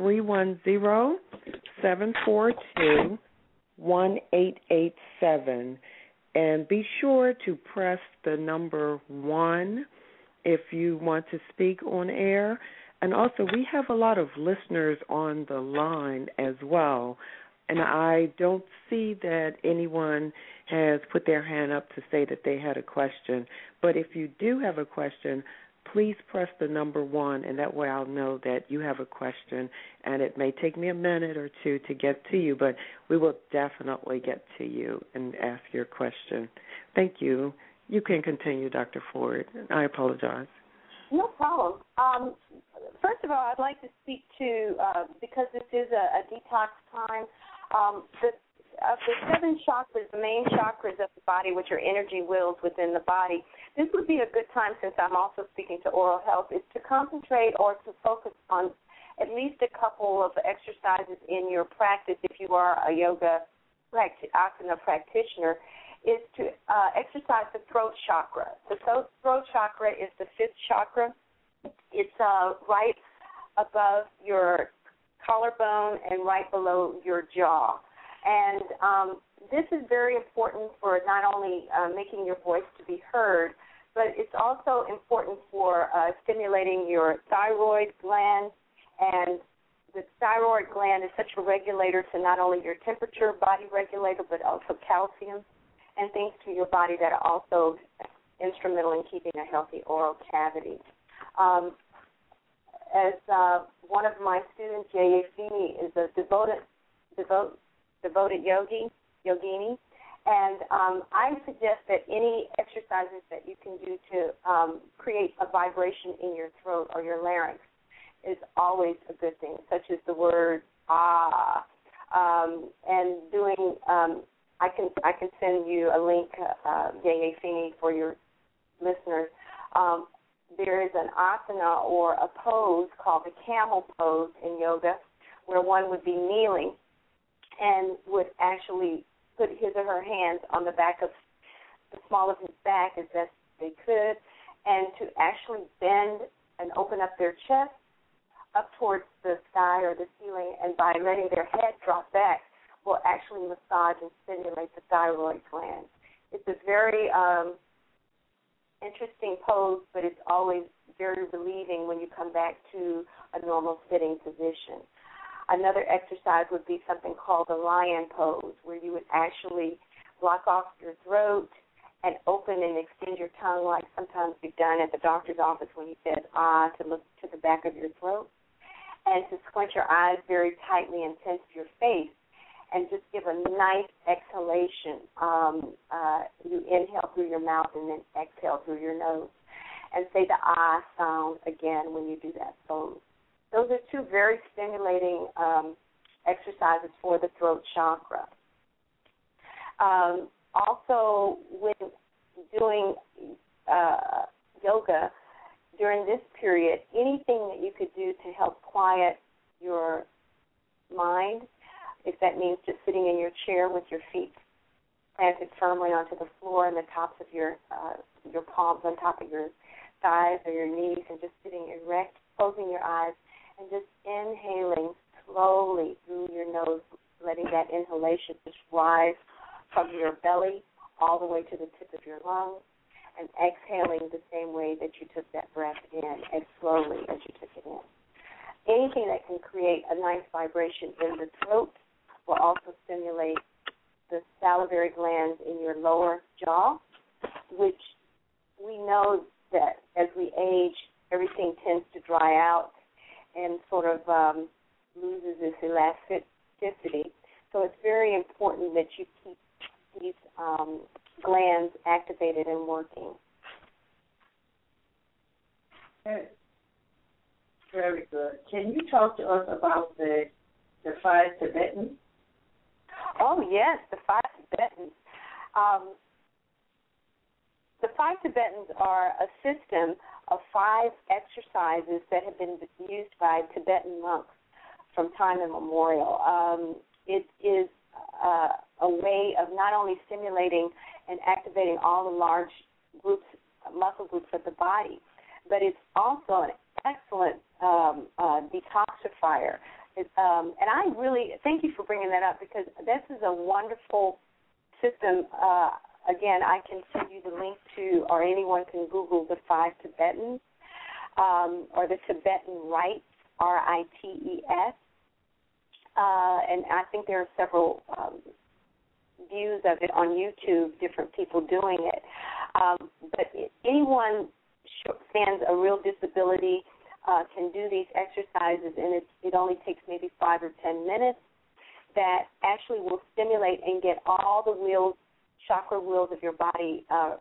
310-742-1887. And be sure to press the number 1 if you want to speak on air. And also, we have a lot of listeners on the line as well. And I don't see that anyone has put their hand up to say that they had a question. But if you do have a question, please press the number 1, and that way I'll know that you have a question. And it may take me a minute or two to get to you, but we will definitely get to you and ask your question. Thank you. You can continue, Dr. Ford. I apologize. No problem. First of all, I'd like to speak to, because this is a detox time, of the 7 chakras, the main chakras of the body, which are energy wheels within the body, this would be a good time, since I'm also speaking to oral health, is to concentrate or to focus on at least a couple of exercises in your practice if you are a yoga asana practitioner, is to exercise the throat chakra. The throat chakra is the 5th chakra. It's right above your collarbone and right below your jaw. And this is very important for not only making your voice to be heard, but it's also important for stimulating your thyroid gland. And the thyroid gland is such a regulator to not only your temperature, body regulator, but also calcium and things to your body that are also instrumental in keeping a healthy oral cavity. As one of my students, Yaya Feeney, is a devoted yogini, and I suggest that any exercises that you can do to create a vibration in your throat or your larynx is always a good thing, such as the word ah, and doing. I can send you a link, Yaya Feeney, for your listeners. There is an asana or a pose called the camel pose in yoga, where one would be kneeling and would actually put his or her hands on the back of the small of his back as best they could, and to actually bend and open up their chest up towards the sky or the ceiling, and by letting their head drop back, will actually massage and stimulate the thyroid gland. It's a very interesting pose, but it's always very relieving when you come back to a normal sitting position. Another exercise would be something called the lion pose, where you would actually block off your throat and open and extend your tongue like sometimes you've done at the doctor's office when he says ah, to look to the back of your throat, and to squint your eyes very tightly and tense your face, and just give a nice exhalation. You inhale through your mouth and then exhale through your nose, and say the ah sound again when you do that pose. Those are 2 very stimulating exercises for the throat chakra. Also, when doing yoga during this period, anything that you could do to help quiet your mind, if that means just sitting in your chair with your feet planted firmly onto the floor and the tops of your palms on top of your thighs or your knees, and just sitting erect, closing your eyes, and just inhaling slowly through your nose, letting that inhalation just rise from your belly all the way to the tip of your lungs, and exhaling the same way that you took that breath in, as slowly as you took it in. Anything that can create a nice vibration in the throat will also stimulate the salivary glands in your lower jaw, which we know that as we age, everything tends to dry out and sort of loses its elasticity. So it's very important that you keep these glands activated and working. Very good. Can you talk to us about the 5 Tibetans? Oh, yes, the 5 Tibetans. The 5 Tibetans are a system of 5 exercises that have been used by Tibetan monks from time immemorial. It is a way of not only stimulating and activating all the large groups, muscle groups of the body, but it's also an excellent detoxifier. And I really thank you for bringing that up, because this is a wonderful system. Again, I can send you the link to, or anyone can Google the 5 Tibetans, or the Tibetan Rites, R-I-T-E-S. And I think there are several views of it on YouTube, different people doing it. But anyone stands a real disability can do these exercises, and it only takes maybe 5 or 10 minutes, that actually will stimulate and get all the wheels, chakra wheels of your body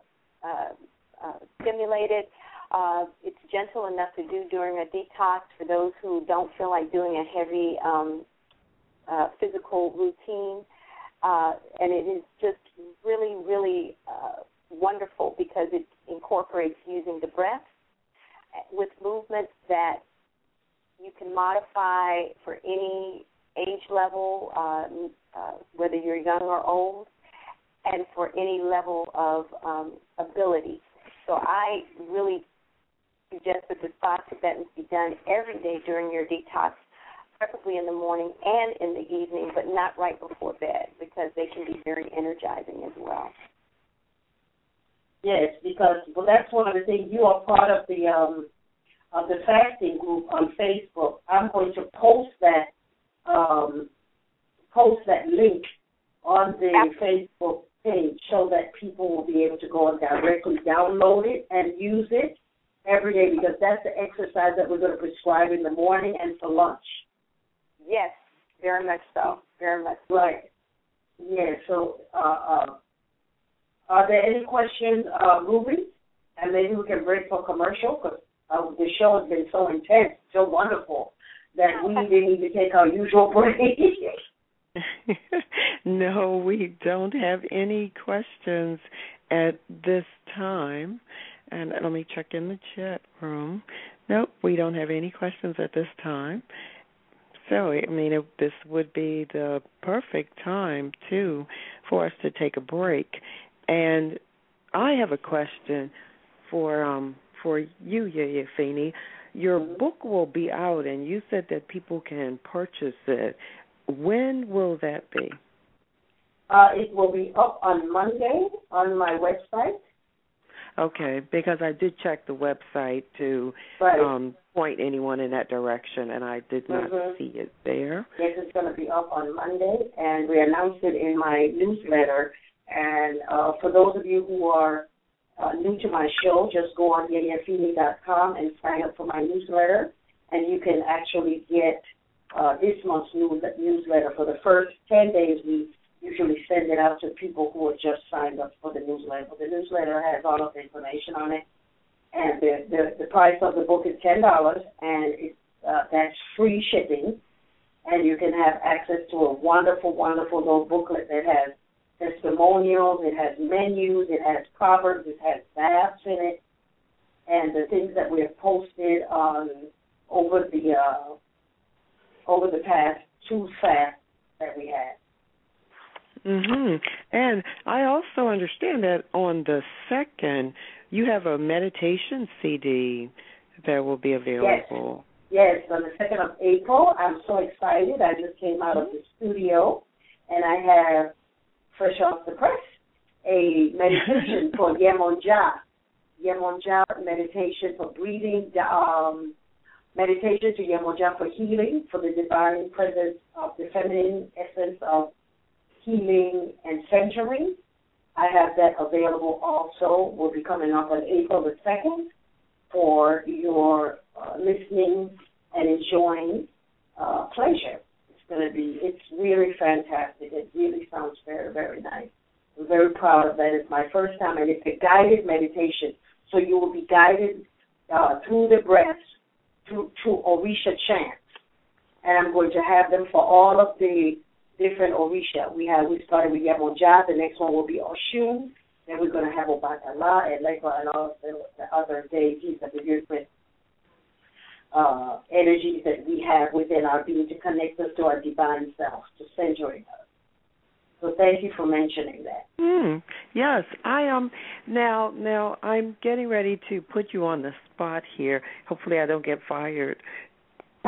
stimulated. It's gentle enough to do during a detox for those who don't feel like doing a heavy physical routine. And it is just really, really wonderful because it incorporates using the breath with movements that you can modify for any age level, whether you're young or old, and for any level of ability. So I really suggest that the spa Tibetans be done every day during your detox, preferably in the morning and in the evening, but not right before bed because they can be very energizing as well. Yes, because that's one of the things. You are part of the fasting group on Facebook. I'm going to post that link on the Facebook page so that people will be able to go and directly download it and use it every day, because that's the exercise that we're going to prescribe in the morning and for lunch. Yes, very much so. Very much so. Right. Yeah, so are there any questions, Ruby? And maybe we can break for commercial, because the show has been so intense, so wonderful, that we didn't even take our usual break. No, we don't have any questions at this time. And let me check in the chat room. Nope, we don't have any questions at this time. So, I mean, this would be the perfect time, too, for us to take a break. And I have a question for you, Yaya Feeney. Your book will be out, and you said that people can purchase it. When will that be? It will be up on Monday on my website. Okay, because I did check the website to point anyone in that direction, and I did not see it there. Yes, it's going to be up on Monday, and we announced it in my newsletter. And for those of you who are new to my show, just go on yayafeeney.com and sign up for my newsletter, and you can actually get this month's newsletter. For the first 10 days, we usually send it out to people who are just signed up for the newsletter. The newsletter has all of the information on it, and the price of the book is $10, and that's free shipping, and you can have access to a wonderful, wonderful little booklet that has testimonials, it has menus, it has proverbs, it has baths in it, and the things that we have posted over the past 2 fasts that we had. And I also understand that on the 2nd, you have a meditation CD that will be available. Yes, on the 2nd of April. I'm so excited. I just came out of the studio, and I have, fresh off the press, a meditation for Yemonja. Yemonja meditation for breathing, meditation to Yemonja for healing, for the divine presence of the feminine essence of healing and centering. I have that available also. Will be coming up on April the 2nd for your listening and enjoying pleasure. It's really fantastic. It really sounds very, very nice. I'm very proud of that. It's my first time, and it's a guided meditation. So you will be guided through the breaths, through Orisha chants. And I'm going to have them for all of the different Orisha. We started with Yemonja. The next one will be Oshun. Then we're going to have Obatala and Lekwa and all of the other deities of the different energies that we have within our being to connect us to our divine self, to centering us. So thank you for mentioning that. Yes, I am. Now I'm getting ready to put you on the spot here. Hopefully I don't get fired. But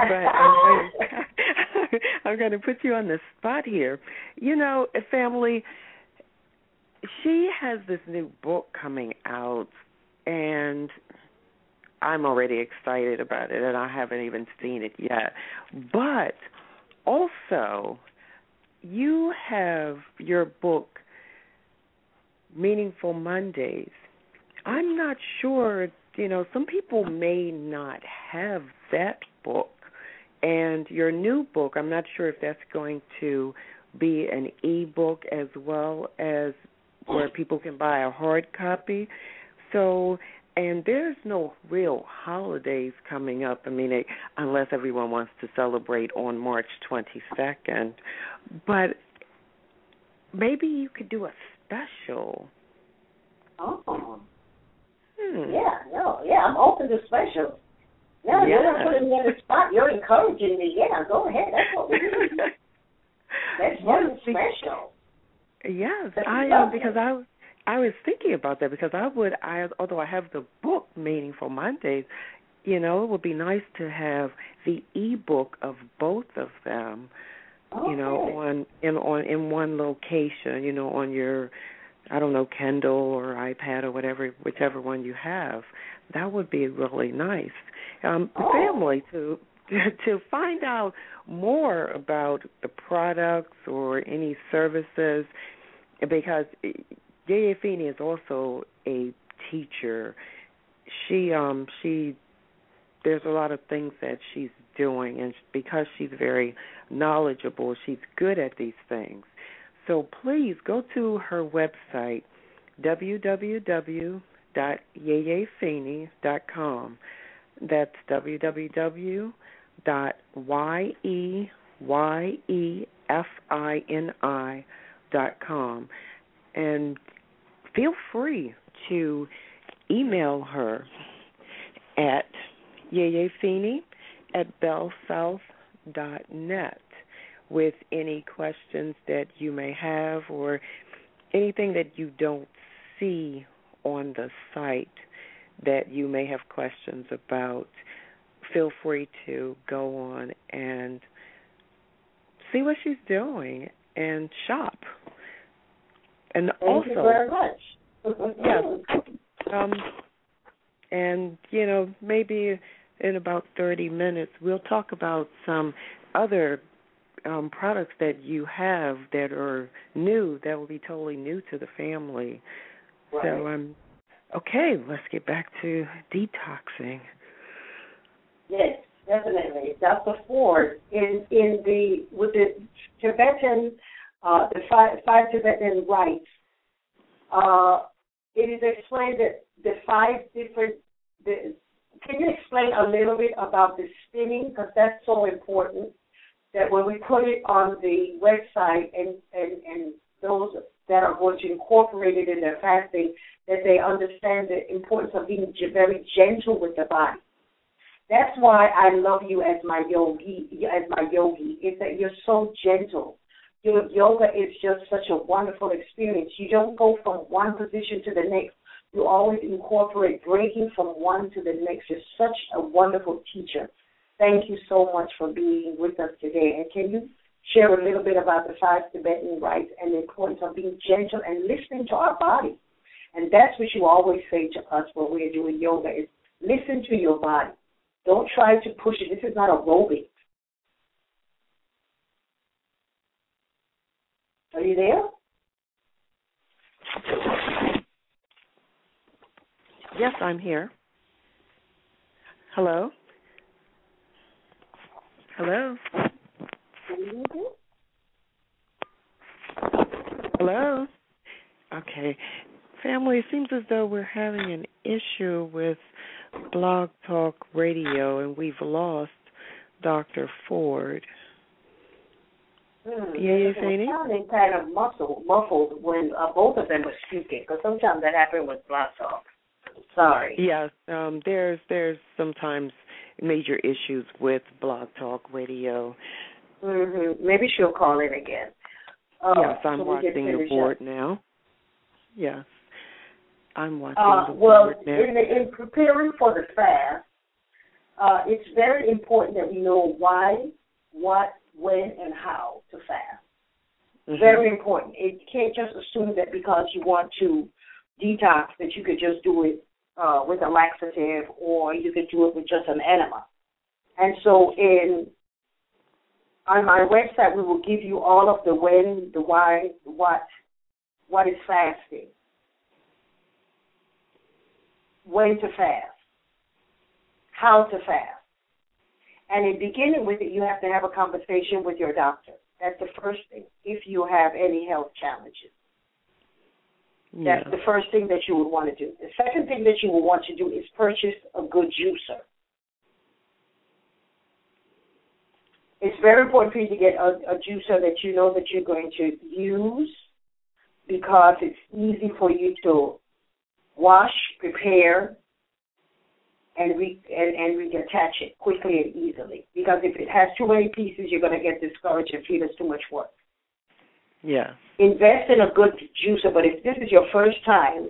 I'm going to put you on the spot here. You know, family, she has this new book coming out, and I'm already excited about it, and I haven't even seen it yet. But also, you have your book, Meaningful Mondays. I'm not sure, some people may not have that book. And your new book, I'm not sure if that's going to be an e-book as well as where people can buy a hard copy. So, and there's no real holidays coming up, unless everyone wants to celebrate on March 22nd. But maybe you could do a special. Oh. Yeah, I'm open to specials. No, Yeah. you're not putting me on the spot. You're encouraging me. Yeah, go ahead. That's what we do. That's something special. Yes, That's because I was thinking about that because although I have the book Meaningful Mondays, it would be nice to have the ebook of both of them, Okay. in one location, on your, I don't know, Kindle or iPad or whichever one you have. That would be really nice. Family to find out more about the products or any services, because Yeye Feeney is also a teacher. She there's a lot of things that she's doing, and because she's very knowledgeable, she's good at these things. So please go to her website, www.yeyefeeney.com. That's www.yeyefini.com. And feel free to email her at yeyefeeney@bellsouth.net with any questions that you may have or anything that you don't see on the site that you may have questions about. Feel free to go on and see what she's doing and shop. And Thank you very much. yes. And, maybe in about 30 minutes, we'll talk about some other products that you have that are new, that will be totally new to the family. Right. So, okay, let's get back to detoxing. Yes, definitely. Dr. Ford, with the Tibetan, the five Tibetan rites, it is explained that the 5 different. Can you explain a little bit about the spinning, because that's so important? That when we put it on the website and those that are going to incorporate it in their fasting, that they understand the importance of being very gentle with the body. That's why I love you as my yogi, is that you're so gentle. Your yoga is just such a wonderful experience. You don't go from one position to the next. You always incorporate breaking from one to the next. You're such a wonderful teacher. Thank you so much for being with us today. And can you share a little bit about the 5 Tibetan rites and the importance of being gentle and listening to our body? And that's what you always say to us when we're doing yoga is listen to your body. Don't try to push it. This is not aerobics. Are you there? Yes, I'm here. Hello? Hello? Hello? Okay. Family, it seems as though we're having an issue with Blog Talk Radio, and we've lost Dr. Ford. It sounding kind of muffled when both of them were speaking, because sometimes that happened with Blog Talk. Sorry. Yes, there's sometimes major issues with Blog Talk Radio. Mm-hmm. Maybe she'll call in again. Yes, I'm watching the board now. Yes, I'm watching the board now. In preparing for the fast, it's very important that we know why, what, when, and how to fast. Mm-hmm. Very important. You can't just assume that because you want to detox that you could just do it with a laxative, or you could do it with just an enema. And so on my website, we will give you all of the when, the why, the what is fasting, when to fast, how to fast. And in beginning with it, you have to have a conversation with your doctor. That's the first thing, if you have any health challenges. Yeah. That's the first thing that you would want to do. The second thing that you would want to do is purchase a good juicer. It's very important for you to get a juicer that you know that you're going to use because it's easy for you to wash, prepare, and reattach it quickly and easily. Because if it has too many pieces, you're going to get discouraged and feel it's too much work. Yeah. Invest in a good juicer, but if this is your first time,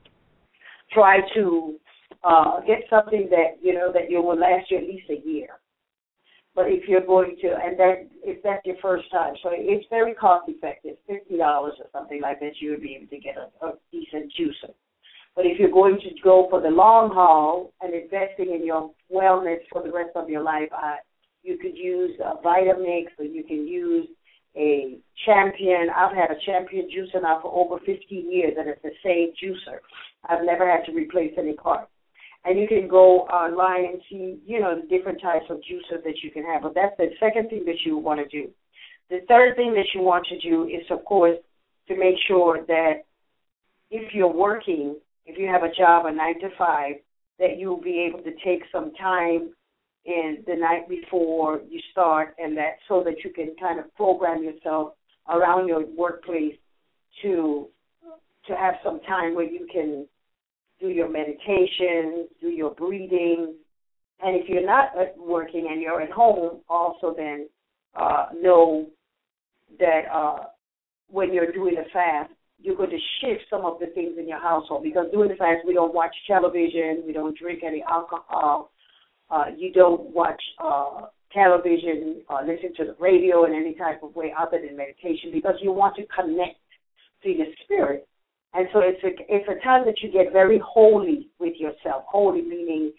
try to get something that you will last you at least a year. But if you're going to, if that's your first time, so it's very cost effective, $50 or something like that, you would be able to get a decent juicer. But if you're going to go for the long haul and investing in your wellness for the rest of your life, you could use a Vitamix, or you can use a Champion. I've had a Champion juicer now for over 15 years, and it's the same juicer. I've never had to replace any parts. And you can go online and see, the different types of juicers that you can have. But that's the second thing that you want to do. The third thing that you want to do is, of course, to make sure that if you're working, if you have a job, a 9 to 5, that you'll be able to take some time in the night before you start, and that so that you can kind of program yourself around your workplace to have some time where you can do your meditation, do your breathing. And if you're not working and you're at home, also then know that when you're doing a fast, you're going to shift some of the things in your household. Because during the fast, we don't watch television, we don't drink any alcohol, you don't watch television or listen to the radio in any type of way other than meditation, because you want to connect to your spirit. And so it's a time that you get very holy with yourself. Holy meaning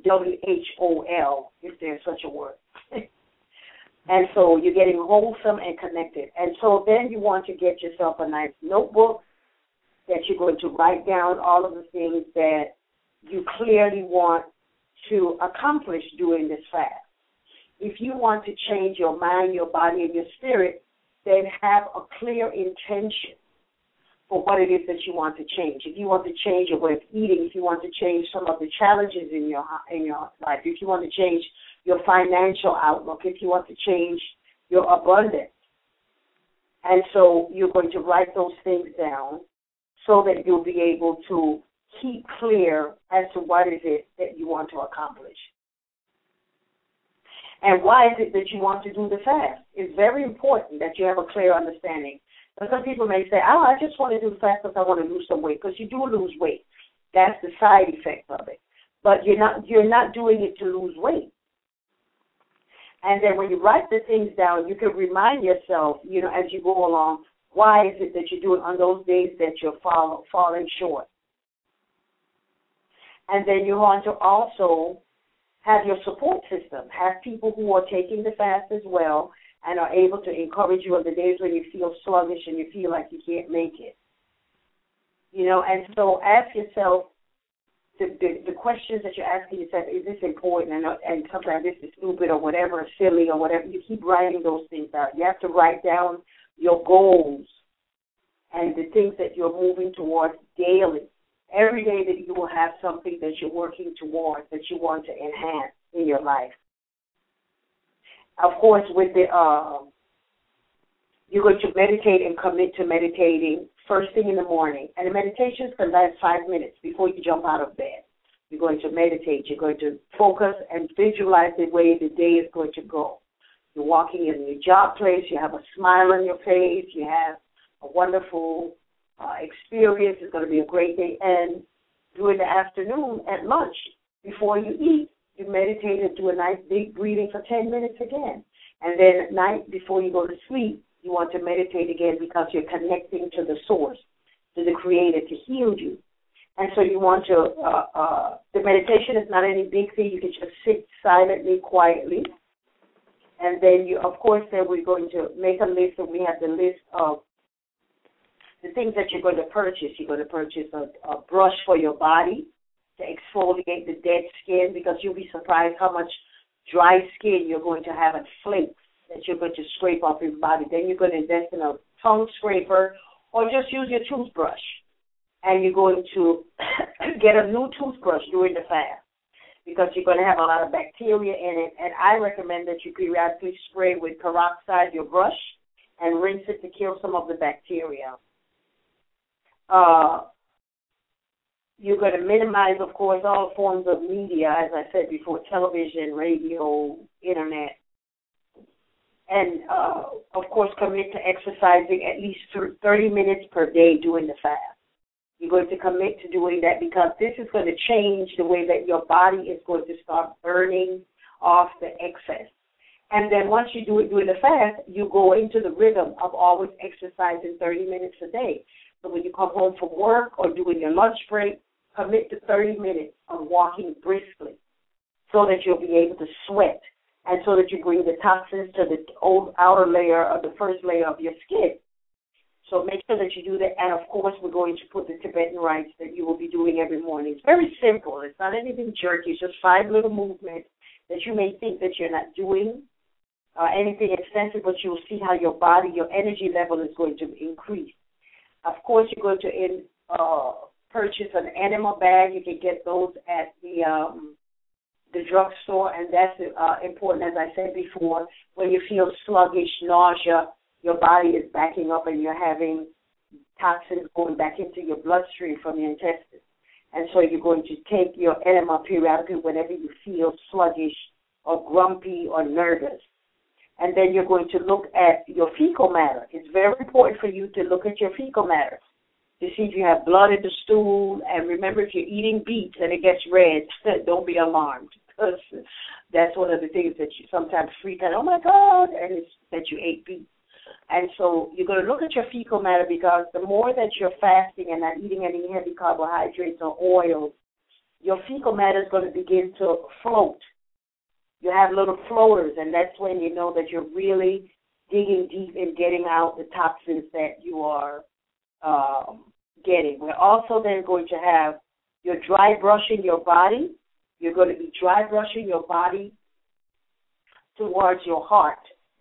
WHOL, if there's such a word. And so you're getting wholesome and connected. And so then you want to get yourself a nice notebook that you're going to write down all of the things that you clearly want to accomplish during this fast. If you want to change your mind, your body, and your spirit, then have a clear intention for what it is that you want to change. If you want to change your way of eating, if you want to change some of the challenges in your life, if you want to change your financial outlook, if you want to change your abundance. And so you're going to write those things down so that you'll be able to keep clear as to what is it that you want to accomplish. And why is it that you want to do the fast? It's very important that you have a clear understanding. But some people may say, I just want to do the fast because I want to lose some weight, because you do lose weight. That's the side effect of it. But you're not doing it to lose weight. And then when you write the things down, you can remind yourself, as you go along, why is it that you're doing on those days that you're falling short. And then you want to also have your support system, have people who are taking the fast as well and are able to encourage you on the days when you feel sluggish and you feel like you can't make it. And so ask yourself the questions that you're asking yourself, is this important? And sometimes this is stupid or whatever, silly or whatever. You keep writing those things out. You have to write down your goals and the things that you're moving towards daily. Every day that you will have something that you're working towards that you want to enhance in your life. Of course, with you're going to meditate and commit to meditating first thing in the morning. And the meditations can last 5 minutes before you jump out of bed. You're going to meditate. You're going to focus and visualize the way the day is going to go. You're walking in your job place. You have a smile on your face. You have a wonderful experience. It's going to be a great day. And during the afternoon at lunch, before you eat, you meditate and do a nice deep breathing for 10 minutes again. And then at night, before you go to sleep, you want to meditate again because you're connecting to the source, to the Creator, to heal you. And so you want to, the meditation is not any big thing. You can just sit silently, quietly. And then of course, then we're going to make a list, and we have the list of the things that you're going to purchase. You're going to purchase a brush for your body to exfoliate the dead skin, because you'll be surprised how much dry skin you're going to have and flakes that you're going to scrape off your body. Then you're going to invest in a tongue scraper, or just use your toothbrush. And you're going to get a new toothbrush during the fast, because you're going to have a lot of bacteria in it. And I recommend that you periodically spray with peroxide your brush and rinse it to kill some of the bacteria. You're going to minimize, of course, all forms of media, as I said before, television, radio, internet. And, of course, commit to exercising at least 30 minutes per day during the fast. You're going to commit to doing that because this is going to change the way that your body is going to start burning off the excess. And then once you do it during the fast, you go into the rhythm of always exercising 30 minutes a day. So when you come home from work or doing your lunch break, commit to 30 minutes of walking briskly so that you'll be able to sweat and so that you bring the toxins to the outer layer or the first layer of your skin. So make sure that you do that. And, of course, we're going to put the Tibetan rites that you will be doing every morning. It's very simple. It's not anything jerky. It's just 5 little movements that you may think that you're not doing anything extensive, but you'll see how your body, your energy level is going to increase. Of course, you're going to purchase an enema bag. You can get those at the drugstore, and that's important, as I said before. When you feel sluggish, nausea, your body is backing up and you're having toxins going back into your bloodstream from your intestines. And so you're going to take your enema periodically whenever you feel sluggish or grumpy or nervous. And then you're going to look at your fecal matter. It's very important for you to look at your fecal matter to see if you have blood in the stool. And remember, if you're eating beets and it gets red, don't be alarmed, because that's one of the things that you sometimes freak out. Oh, my God, and it's that you ate beets. And so you're going to look at your fecal matter because the more that you're fasting and not eating any heavy carbohydrates or oils, your fecal matter is going to begin to float. You have little floaters, and that's when you know that you're really digging deep and getting out the toxins that you are getting. We're also then going to have your dry brushing your body. You're going to be dry brushing your body towards your heart,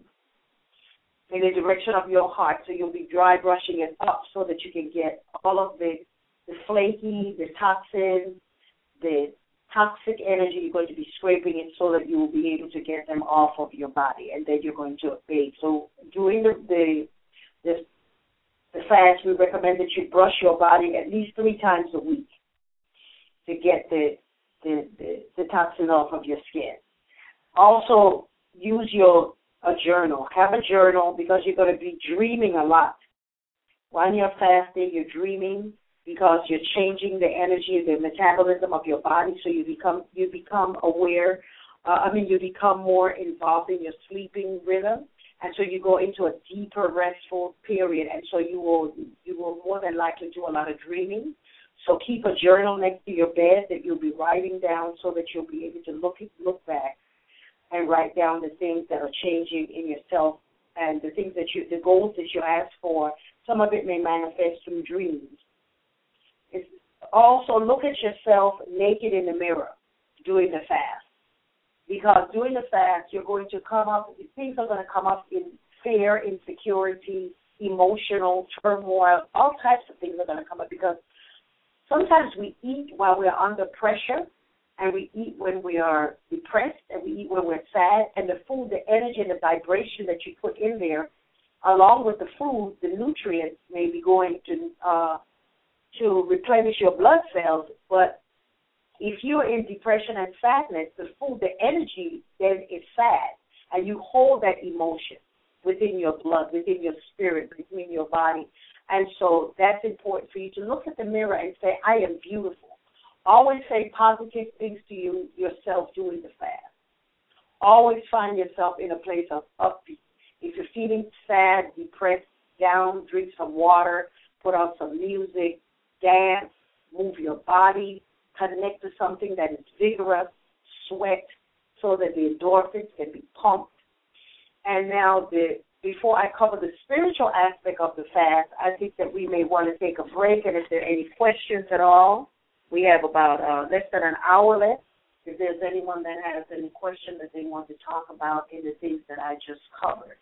in the direction of your heart. So you'll be dry brushing it up so that you can get all of the flaky, the toxins, the toxic energy. You're going to be scraping it so that you will be able to get them off of your body, and then you're going to bathe. So during the fast, we recommend that you brush your body at least 3 times a week to get the toxin off of your skin. Also, use a journal. Have a journal because you're going to be dreaming a lot. When you're fasting, you're dreaming because you're changing the energy, the metabolism of your body, so you become aware. You become more involved in your sleeping rhythm, and so you go into a deeper restful period, and so you will more than likely do a lot of dreaming. So keep a journal next to your bed that you'll be writing down so that you'll be able to look back and write down the things that are changing in yourself and the things that the goals that you ask for. Some of it may manifest through dreams. It's also look at yourself naked in the mirror during the fast, because during the fast you're going to things are going to come up in fear, insecurity, emotional turmoil, all types of things are going to come up because sometimes we eat while we're under pressure, and we eat when we are depressed, and we eat when we're sad, and the food, the energy and the vibration that you put in there, along with the food, the nutrients may be going to replenish your blood cells, but if you're in depression and sadness, the food, the energy then is sad, and you hold that emotion within your blood, within your spirit, within your body, and so that's important for you to look at the mirror and say, I am beautiful. Always say positive things to yourself during the fast. Always find yourself in a place of upbeat. If you're feeling sad, depressed, down, drink some water, put on some music, dance, move your body, connect to something that is vigorous, sweat, so that the endorphins can be pumped. And now, before I cover the spiritual aspect of the fast, I think that we may want to take a break, and if there are any questions at all, we have about less than an hour left. If there's anyone that has any question that they want to talk about in the things that I just covered.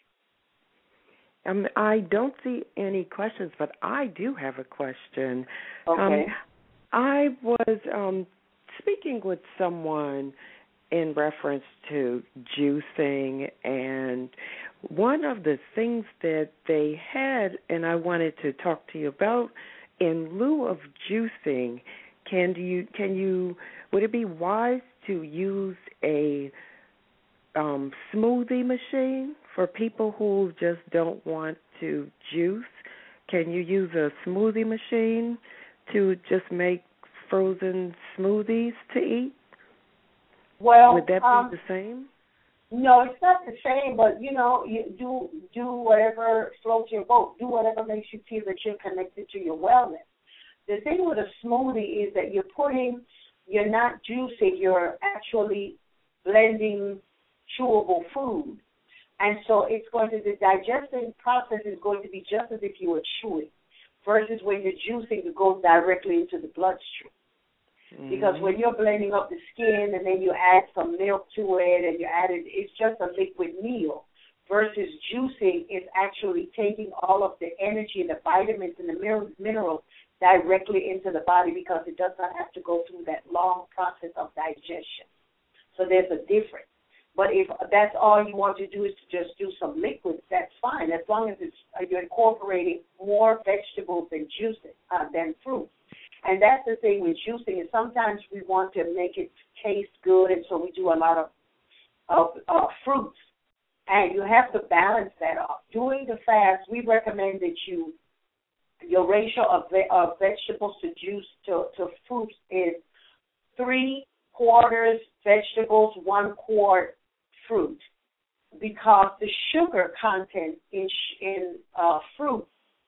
I don't see any questions, but I do have a question. Okay. I was speaking with someone in reference to juicing, and one of the things that they had, and I wanted to talk to you about, in lieu of juicing, would it be wise to use a smoothie machine for people who just don't want to juice? Can you use a smoothie machine to just make frozen smoothies to eat? Well, would that be the same? No, it's not the same, but, you do whatever floats your boat. Do whatever makes you feel that you're connected to your wellness. The thing with a smoothie is that you're not juicing, you're actually blending chewable food. And so the digesting process is going to be just as if you were chewing, versus when you're juicing, it goes directly into the bloodstream. Mm-hmm. Because when you're blending up the skin and then you add some milk to it and it's just a liquid meal, versus juicing is actually taking all of the energy and the vitamins and the minerals directly into the body, because it does not have to go through that long process of digestion. So there's a difference. But if that's all you want to do is to just do some liquids, that's fine, as long as you're incorporating more vegetables than fruit. And that's the thing with juicing, is sometimes we want to make it taste good, and so we do a lot of fruits. And you have to balance that off. During the fast, we recommend that your ratio of vegetables to fruits is 3/4 vegetables, 1 quart fruit, because the sugar content in fruit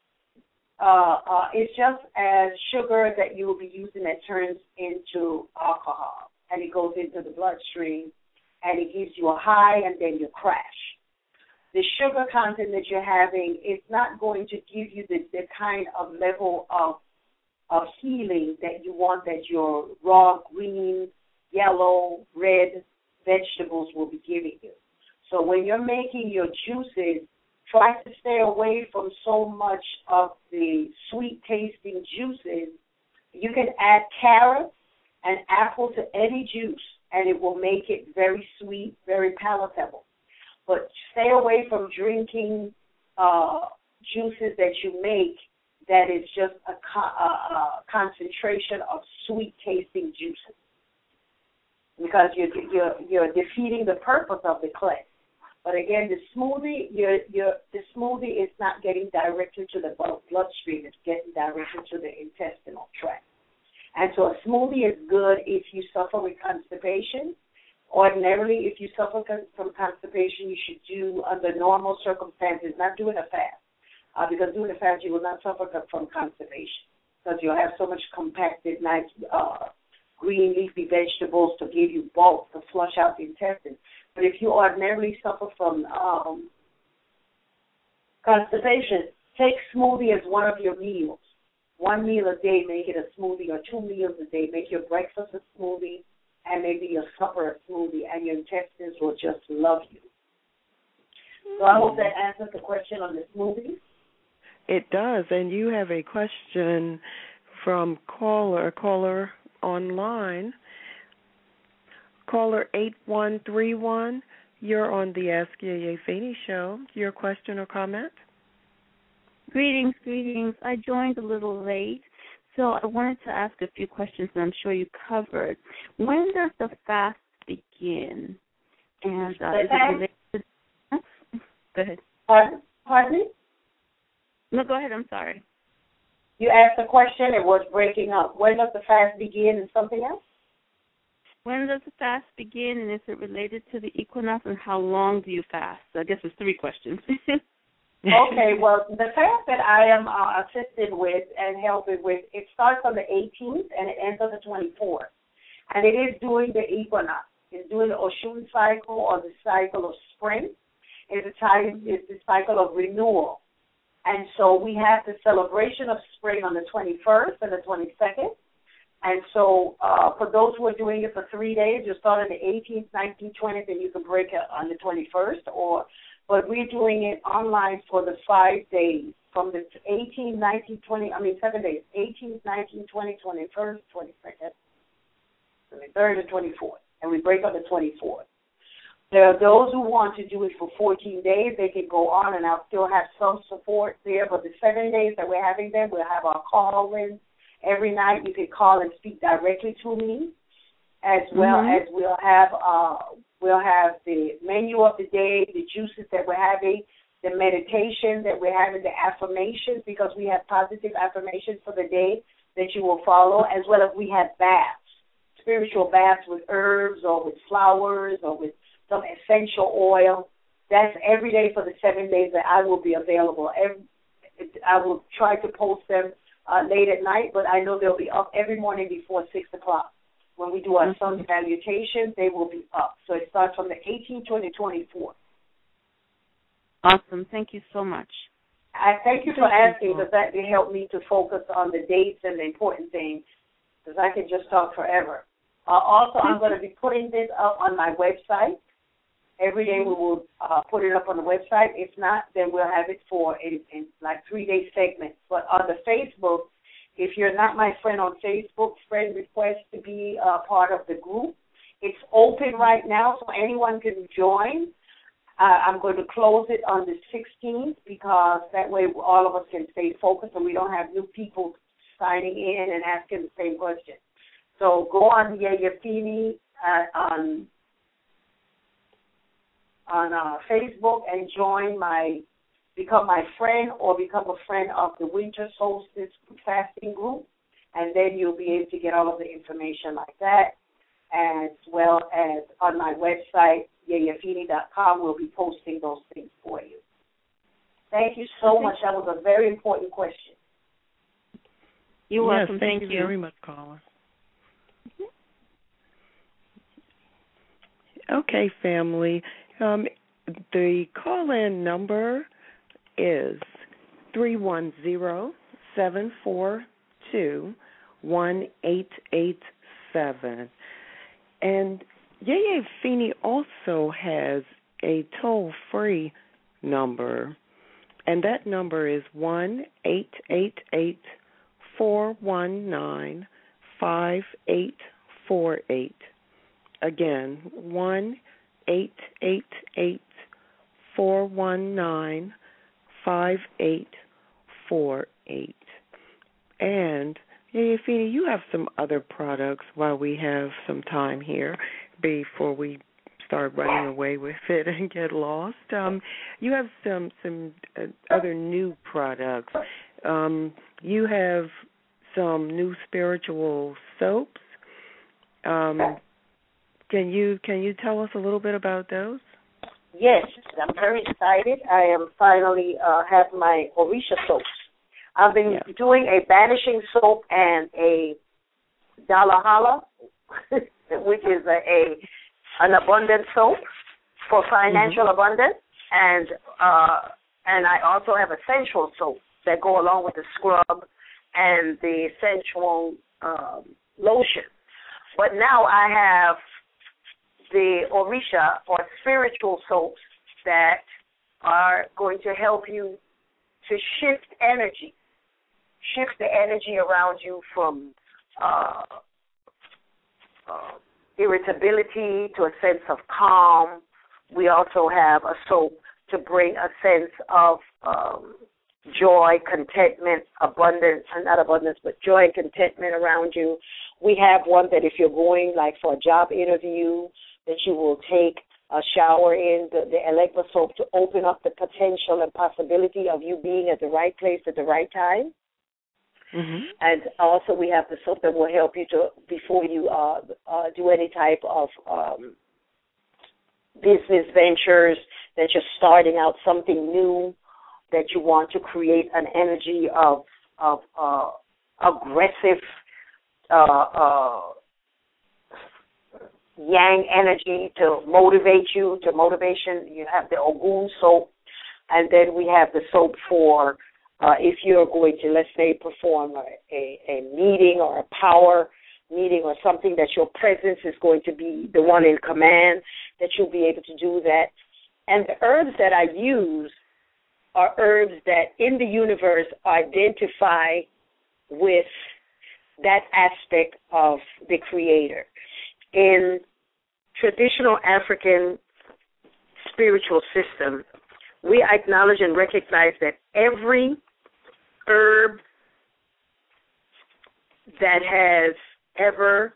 is just as sugar that you will be using that turns into alcohol, and it goes into the bloodstream, and it gives you a high, and then you crash. The sugar content that you're having is not going to give you the kind of level of healing that you want, that your raw green, yellow, red vegetables will be giving you. So when you're making your juices, try to stay away from so much of the sweet-tasting juices. You can add carrot and apple to any juice, and it will make it very sweet, very palatable. But stay away from drinking juices that you make that is just a concentration of sweet-tasting juices, because you're defeating the purpose of the cleanse. But again, the smoothie, the smoothie is not getting directly to the bloodstream; it's getting directly to the intestinal tract. And so a smoothie is good if you suffer with constipation. Ordinarily, if you suffer from constipation, you should do, under normal circumstances, not doing a fast, because doing a fast you will not suffer from constipation, because you'll have so much compacted, nice green leafy vegetables to give you bulk to flush out the intestine. But if you ordinarily suffer from constipation, take smoothie as one of your meals. 1 meal a day, make it a smoothie, or 2 meals a day. Make your breakfast a smoothie, and maybe your supper a smoothie, and your intestines will just love you. So I hope that answers the question on the smoothies. It does, and you have a question from caller online. Caller 8131, you're on the Ask Yeye Feeney show. Your question or comment? Greetings. I joined a little late, so I wanted to ask a few questions that I'm sure you covered. When does the fast begin? And is it related to... Go ahead. Pardon? No, go ahead. I'm sorry. You asked a question. It was breaking up. When does the fast begin and something else? When does the fast begin, and is it related to the equinox, and how long do you fast? So I guess it's 3 questions. Okay, well, the fast that I am assisted with and helping with, it starts on the 18th and it ends on the 24th. And it is during the equinox. It's during the Oshun cycle, or the cycle of spring. It's the cycle of renewal. And so we have the celebration of spring on the 21st and the 22nd. And so for those who are doing it for 3 days, you start on the 18th, 19th, 20th, and you can break it on the 21st. But we're doing it online for the 5 days, from the 18th, 19th, 20th, 7 days, 18th, 19th, 20th, 21st, 22nd, 23rd, and 24th. And we break on the 24th. There are those who want to do it for 14 days. They can go on, and I'll still have some support there. But the 7 days that we're having them, we'll have our call-in every night. You can call and speak directly to me, as well as we'll have the menu of the day, the juices that we're having, the meditation that we're having, the affirmations, because we have positive affirmations for the day that you will follow, as well as we have baths, spiritual baths with herbs or with flowers or with some essential oil. That's every day for the 7 days that I will be available. I will try to post them late at night, but I know they'll be up every morning before 6 o'clock. When we do our sun salutations, they will be up. So it starts from the 18th to the 24th. Awesome. Thank you so much. I thank you for asking, because that will help me to focus on the dates and the important things, because I can just talk forever. Also, I'm going to be putting this up on my website. Every day we will put it up on the website. If not, then we'll have it for in like 3-day segments. But on the Facebook, if you're not my friend on Facebook, friend request to be part of the group. It's open right now, so anyone can join. I'm going to close it on the 16th, because that way all of us can stay focused and we don't have new people signing in and asking the same question. So go on Yaya Feeney on Facebook and become my friend, or become a friend of the Winter Solstice Fasting Group, and then you'll be able to get all of the information like that, as well as on my website, yayafeeney.com. We'll be posting those things for you. Thank you so much. That was a very important question. You're welcome. Thank you very much, caller. Okay, family. The call-in number is 310-742-1887. And Yaya Feeney also has a toll-free number, and that number is 1-888-419-5848. Again, 1-888-419-5848. And Yaya Feeney, you have some other products while we have some time here before we start running away with it and get lost. You have some other new products. You have some new spiritual soaps. Can you tell us a little bit about those? Yes, I'm very excited. I am finally have my Orisha soaps. I've been doing a banishing soap and a Dalahala, which is an abundant soap for financial abundance, and I also have essential soap that go along with the scrub and the sensual lotion. But now I have the Orisha, or spiritual soaps, that are going to help you to shift the energy around you from irritability to a sense of calm. We also have a soap to bring a sense of joy, contentment, abundance, not abundance, but joy and contentment around you. We have one that if you're going like for a job interview, that you will take a shower in the Elegba soap to open up the potential and possibility of you being at the right place at the right time. And also we have the soap that will help you to, before you do any type of business ventures, that you're starting out something new, that you want to create an energy of aggressive yang energy to motivate you, to motivation. You have the Ogun soap, and then we have the soap for if you're going to, let's say, perform a meeting or a power meeting or something, that your presence is going to be the one in command, that you'll be able to do that. And the herbs that I use are herbs that in the universe identify with that aspect of the Creator. In traditional African spiritual system, we acknowledge and recognize that every herb that has ever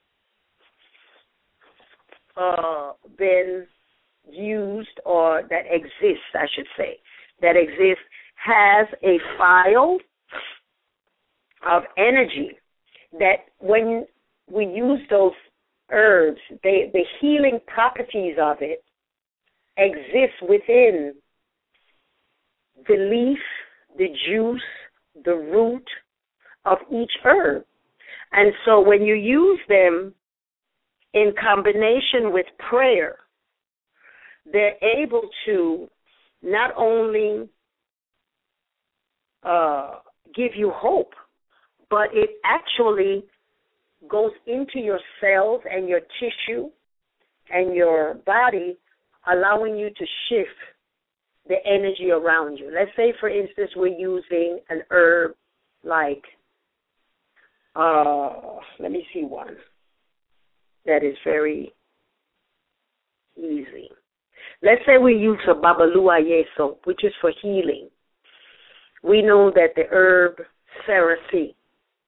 been used, or that exists, I should say, that exists, has a file of energy that when we use those herbs, the healing properties of it exist within the leaf, the juice, the root of each herb. And so when you use them in combination with prayer, they're able to not only give you hope, but it actually goes into your cells and your tissue and your body, allowing you to shift the energy around you. Let's say, for instance, we're using an herb like, let me see one that is very easy. Let's say we use a Babaluaye soap, which is for healing. We know that the herb Cerasee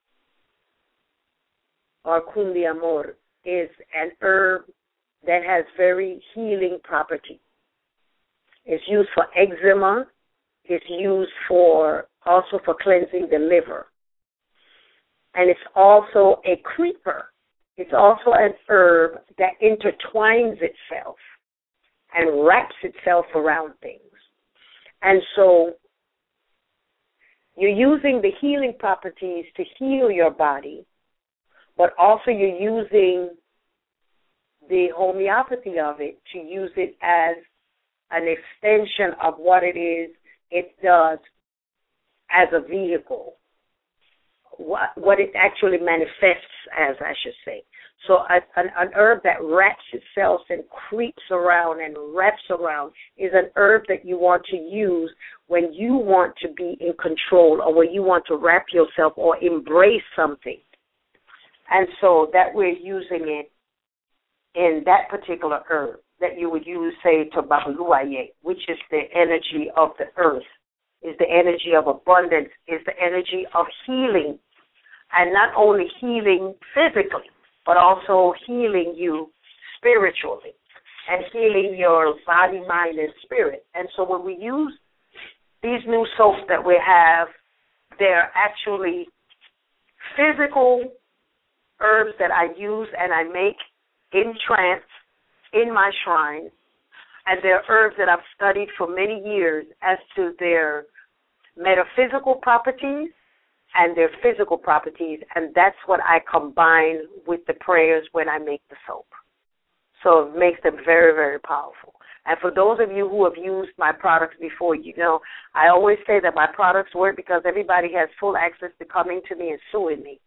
or Kundi Amor is an herb that has very healing property. It's used for eczema. It's used also for cleansing the liver. And it's also a creeper. It's also an herb that intertwines itself and wraps itself around things. And so you're using the healing properties to heal your body, but also you're using the homeopathy of it to use it as an extension of what it is it does as a vehicle, what it actually manifests as, I should say. So an herb that wraps itself and creeps around and wraps around is an herb that you want to use when you want to be in control, or when you want to wrap yourself or embrace something. And so that we're using it in that particular herb that you would use, say, to Babaluaye, which is the energy of the earth, is the energy of abundance, is the energy of healing, and not only healing physically, but also healing you spiritually and healing your body, mind, and spirit. And so when we use these new soaps that we have, they're actually physical herbs that I use and I make in trance in my shrine, and they're herbs that I've studied for many years as to their metaphysical properties and their physical properties, and that's what I combine with the prayers when I make the soap. So it makes them very, very powerful. And for those of you who have used my products before, you know, I always say that my products work because everybody has full access to coming to me and suing me.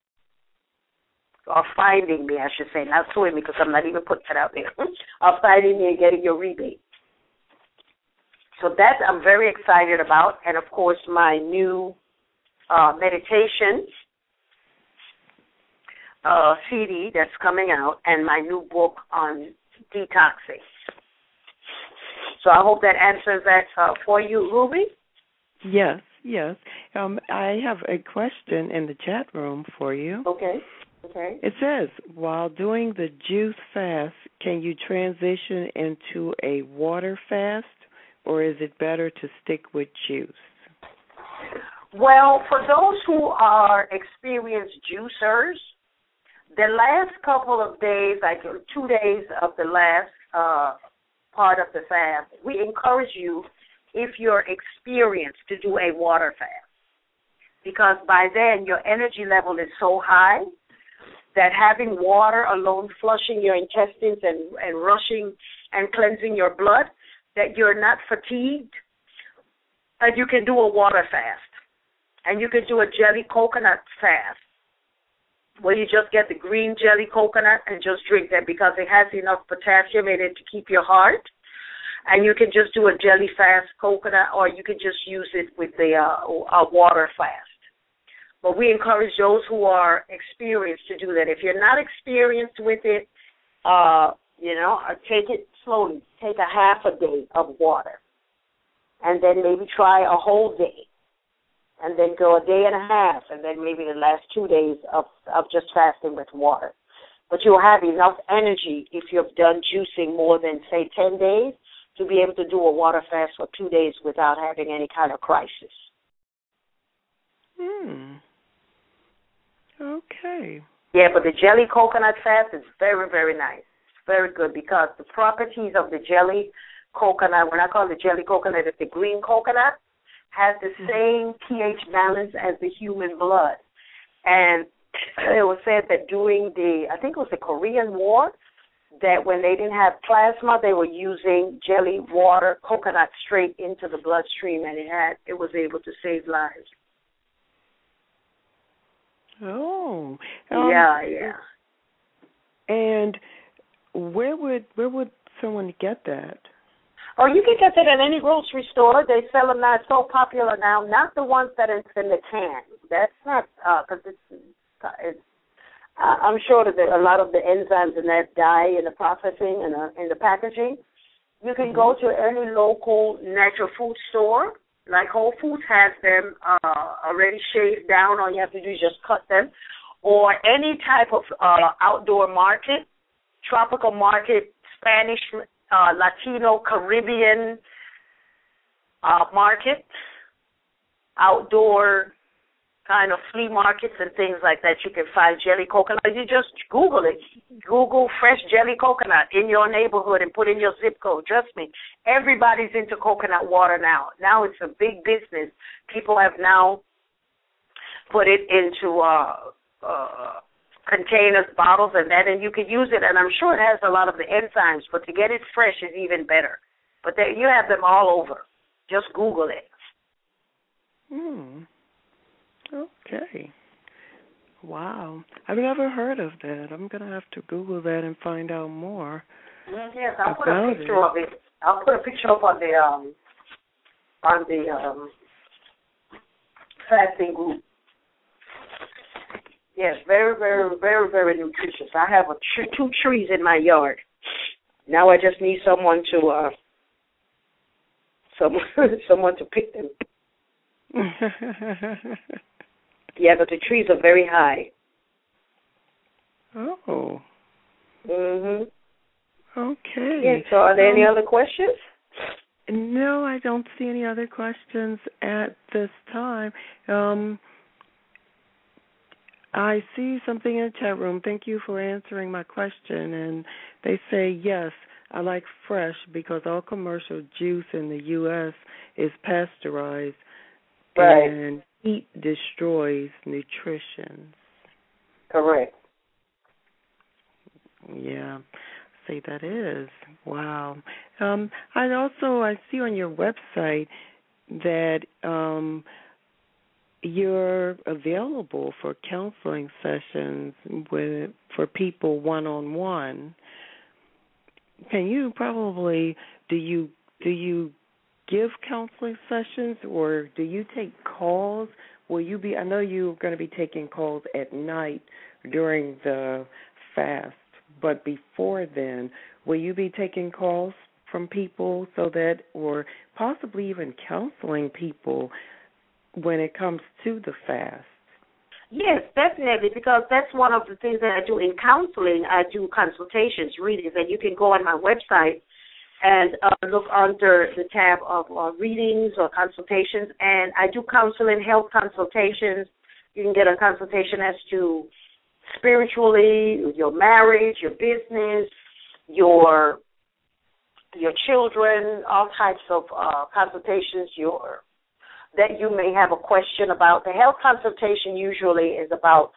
Or finding me, I should say, not suing me because I'm not even putting that out there. Or finding me and getting your rebate. So that I'm very excited about. And, of course, my new meditation CD that's coming out, and my new book on detoxing. So I hope that answers that for you, Ruby. Yes. I have a question in the chat room for you. Okay. It says, while doing the juice fast, can you transition into a water fast, or is it better to stick with juice? Well, for those who are experienced juicers, the last couple of days, like 2 days of the last part of the fast, we encourage you, if you're experienced, to do a water fast. Because by then, your energy level is so high that having water alone flushing your intestines and rushing and cleansing your blood, that you're not fatigued, and you can do a water fast. And you can do a jelly coconut fast, where you just get the green jelly coconut and just drink that because it has enough potassium in it to keep your heart. And you can just do a jelly fast coconut, or you can just use it with a water fast. But we encourage those who are experienced to do that. If you're not experienced with it, take it slowly. Take a half a day of water, and then maybe try a whole day, and then go a day and a half, and then maybe the last 2 days of just fasting with water. But you'll have enough energy if you've done juicing more than, say, 10 days to be able to do a water fast for 2 days without having any kind of crisis. Okay. Yeah, but the jelly coconut fast is very, very nice. It's very good because the properties of the jelly coconut, when I call it jelly coconut, it's the green coconut, has the same pH balance as the human blood. And it was said that during I think it was the Korean War, that when they didn't have plasma, they were using jelly water, coconut straight into the bloodstream, and it was able to save lives. Oh. Yeah. And where would someone get that? Oh, you can get that at any grocery store. They sell them now. It's so popular now. Not the ones that are in the can. That's not because it's. I'm sure that a lot of the enzymes in that die in the processing and in the packaging. You can go to any local natural food store, like Whole Foods has them already shaved down. All you have to do is just cut them. Or any type of outdoor market, tropical market, Spanish, Latino, Caribbean market, outdoor kind of flea markets and things like that. You can find jelly coconut. You just Google it. Google fresh jelly coconut in your neighborhood and put in your zip code. Trust me, everybody's into coconut water now. Now it's a big business. People have now put it into containers, bottles, and you can use it. And I'm sure it has a lot of the enzymes, but to get it fresh is even better. But you have them all over. Just Google it. Okay. Wow. I've never heard of that. I'm going to have to Google that and find out more. Yes, I'll put a picture of it. I'll put a picture up on the fasting group. Yes, very, very, very, very nutritious. I have 2 trees in my yard. Now I just need someone to someone to pick them. Yeah, but the trees are very high. Oh. Mhm. Okay. Yeah, so are there any other questions? No, I don't see any other questions at this time. I see something in the chat room. Thank you for answering my question. And they say, yes, I like fresh because all commercial juice in the U.S. is pasteurized. Right. And heat destroys nutrition. Correct. Yeah, say that is. Wow. I see on your website that you're available for counseling sessions for people one-on-one. Can you do you give counseling sessions, or do you take calls? I know you're going to be taking calls at night during the fast, but before then, will you be taking calls from people or possibly even counseling people when it comes to the fast? Yes, definitely, because that's one of the things that I do in counseling. I do consultations, readings, and you can go on my website and look under the tab of readings or consultations. And I do counseling, health consultations. You can get a consultation as to spiritually, your marriage, your business, your children, all types of consultations that you may have a question about. The health consultation usually is about,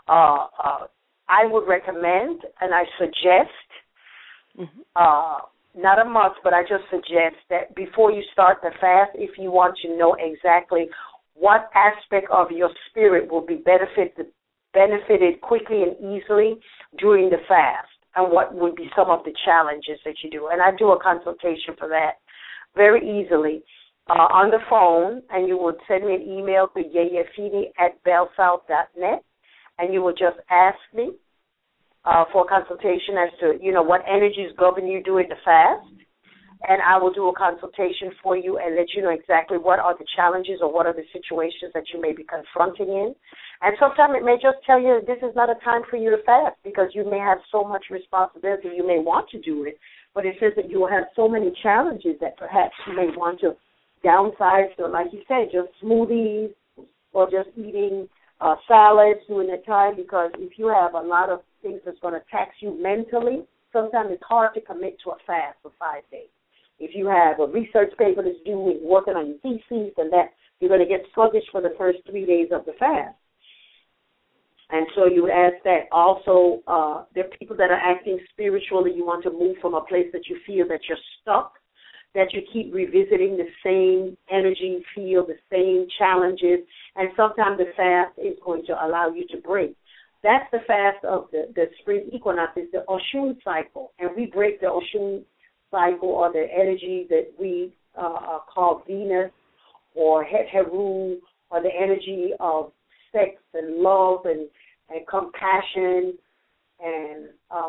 I would recommend and I suggest, not a must, but I just suggest that before you start the fast, if you want to know exactly what aspect of your spirit will be benefited quickly and easily during the fast, and what would be some of the challenges that you do. And I do a consultation for that very easily on the phone, and you would send me an email to yayefini@bellsouth.net, and you would just ask me for consultation as to, what energies govern you during the fast. And I will do a consultation for you and let you know exactly what are the challenges or what are the situations that you may be confronting in. And sometimes it may just tell you this is not a time for you to fast because you may have so much responsibility. You may want to do it, but it says that you will have so many challenges that perhaps you may want to downsize. So like you said, just smoothies or just eating salads during the time, because if you have a lot of things that's going to tax you mentally, sometimes it's hard to commit to a fast for 5 days. If you have a research paper that's due and working on your thesis and that, you're going to get sluggish for the first 3 days of the fast. And so you ask that. Also, there are people that are acting spiritually. You want to move from a place that you feel that you're stuck, that you keep revisiting the same energy field, the same challenges, and sometimes the fast is going to allow you to break. That's the fast of the spring equinox, is the Oshun cycle, and we break the Oshun cycle or the energy that we call Venus or Heru, or the energy of sex and love and compassion and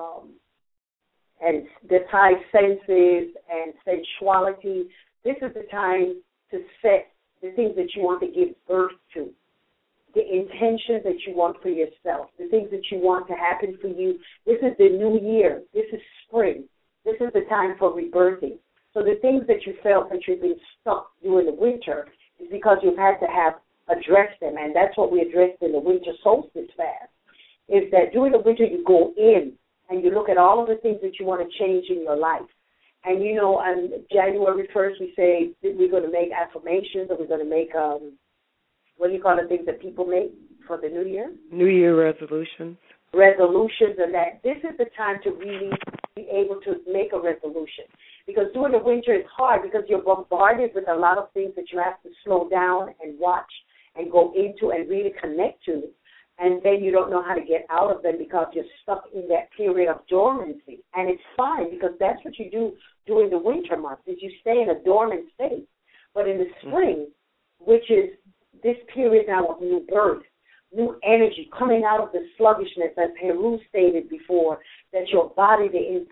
the high senses and sensuality. This is the time to set the things that you want to give birth to, the intentions that you want for yourself, the things that you want to happen for you. This is the new year. This is spring. This is the time for rebirthing. So the things that you felt that you've been stuck during the winter is because you've had to have addressed them, and that's what we addressed in the winter solstice fast, is that during the winter you go in and you look at all of the things that you want to change in your life. And, on January 1st, we say that we're going to make affirmations, or we're going to make, what do you call the things that people make for the new year? New Year resolutions. Resolutions, and that this is the time to really be able to make a resolution. Because during the winter it's hard because you're bombarded with a lot of things that you have to slow down and watch and go into and really connect to. And then you don't know how to get out of them because you're stuck in that period of dormancy. And it's fine because that's what you do during the winter months, is you stay in a dormant state. But in the spring, which is this period now of new birth, new energy coming out of the sluggishness, as Heru stated before, that your body,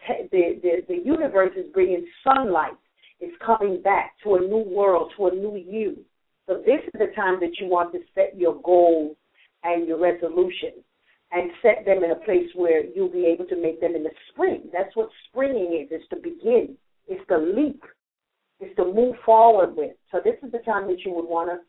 the universe is bringing sunlight. It's coming back to a new world, to a new you. So this is the time that you want to set your goals and your resolutions and set them in a place where you'll be able to make them in the spring. That's what springing is to begin. It's to leap. It's to move forward with. So this is the time that you would want to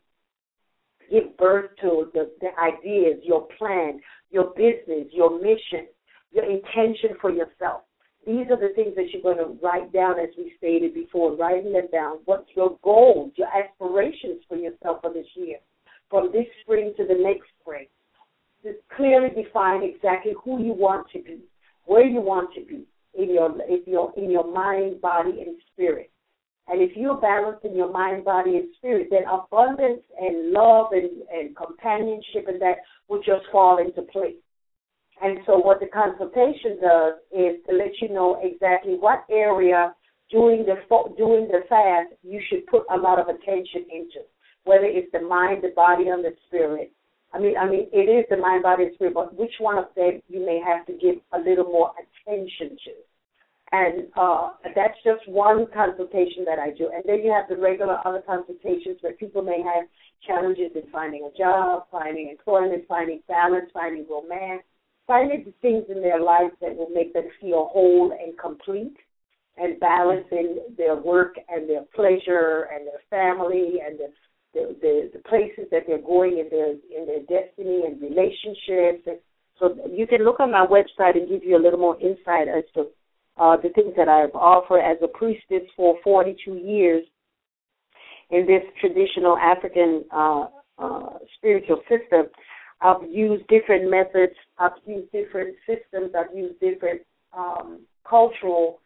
give birth to the ideas, your plan, your business, your mission, your intention for yourself. These are the things that you're going to write down, as we stated before, writing them down. What's your goals, your aspirations for yourself for this year, from this spring to the next spring. Just clearly define exactly who you want to be, where you want to be in your mind, body, and spirit. And if you're balanced in your mind, body, and spirit, then abundance and love and companionship and that will just fall into place. And so what the consultation does is to let you know exactly what area during the fast you should put a lot of attention into, whether it's the mind, the body, and the spirit. I mean, it is the mind, body, and spirit, but which one of them you may have to give a little more attention to. And that's just one consultation that I do. And then you have the regular other consultations where people may have challenges in finding a job, finding employment, finding balance, finding romance, finding the things in their life that will make them feel whole and complete and balance in their work and their pleasure and their family and the places that they're going in their destiny and relationships. And so you can look on my website and give you a little more insight as to the things that I've offered as a priestess for 42 years in this traditional African spiritual system. I've used different methods. I've used different systems. I've used different cultural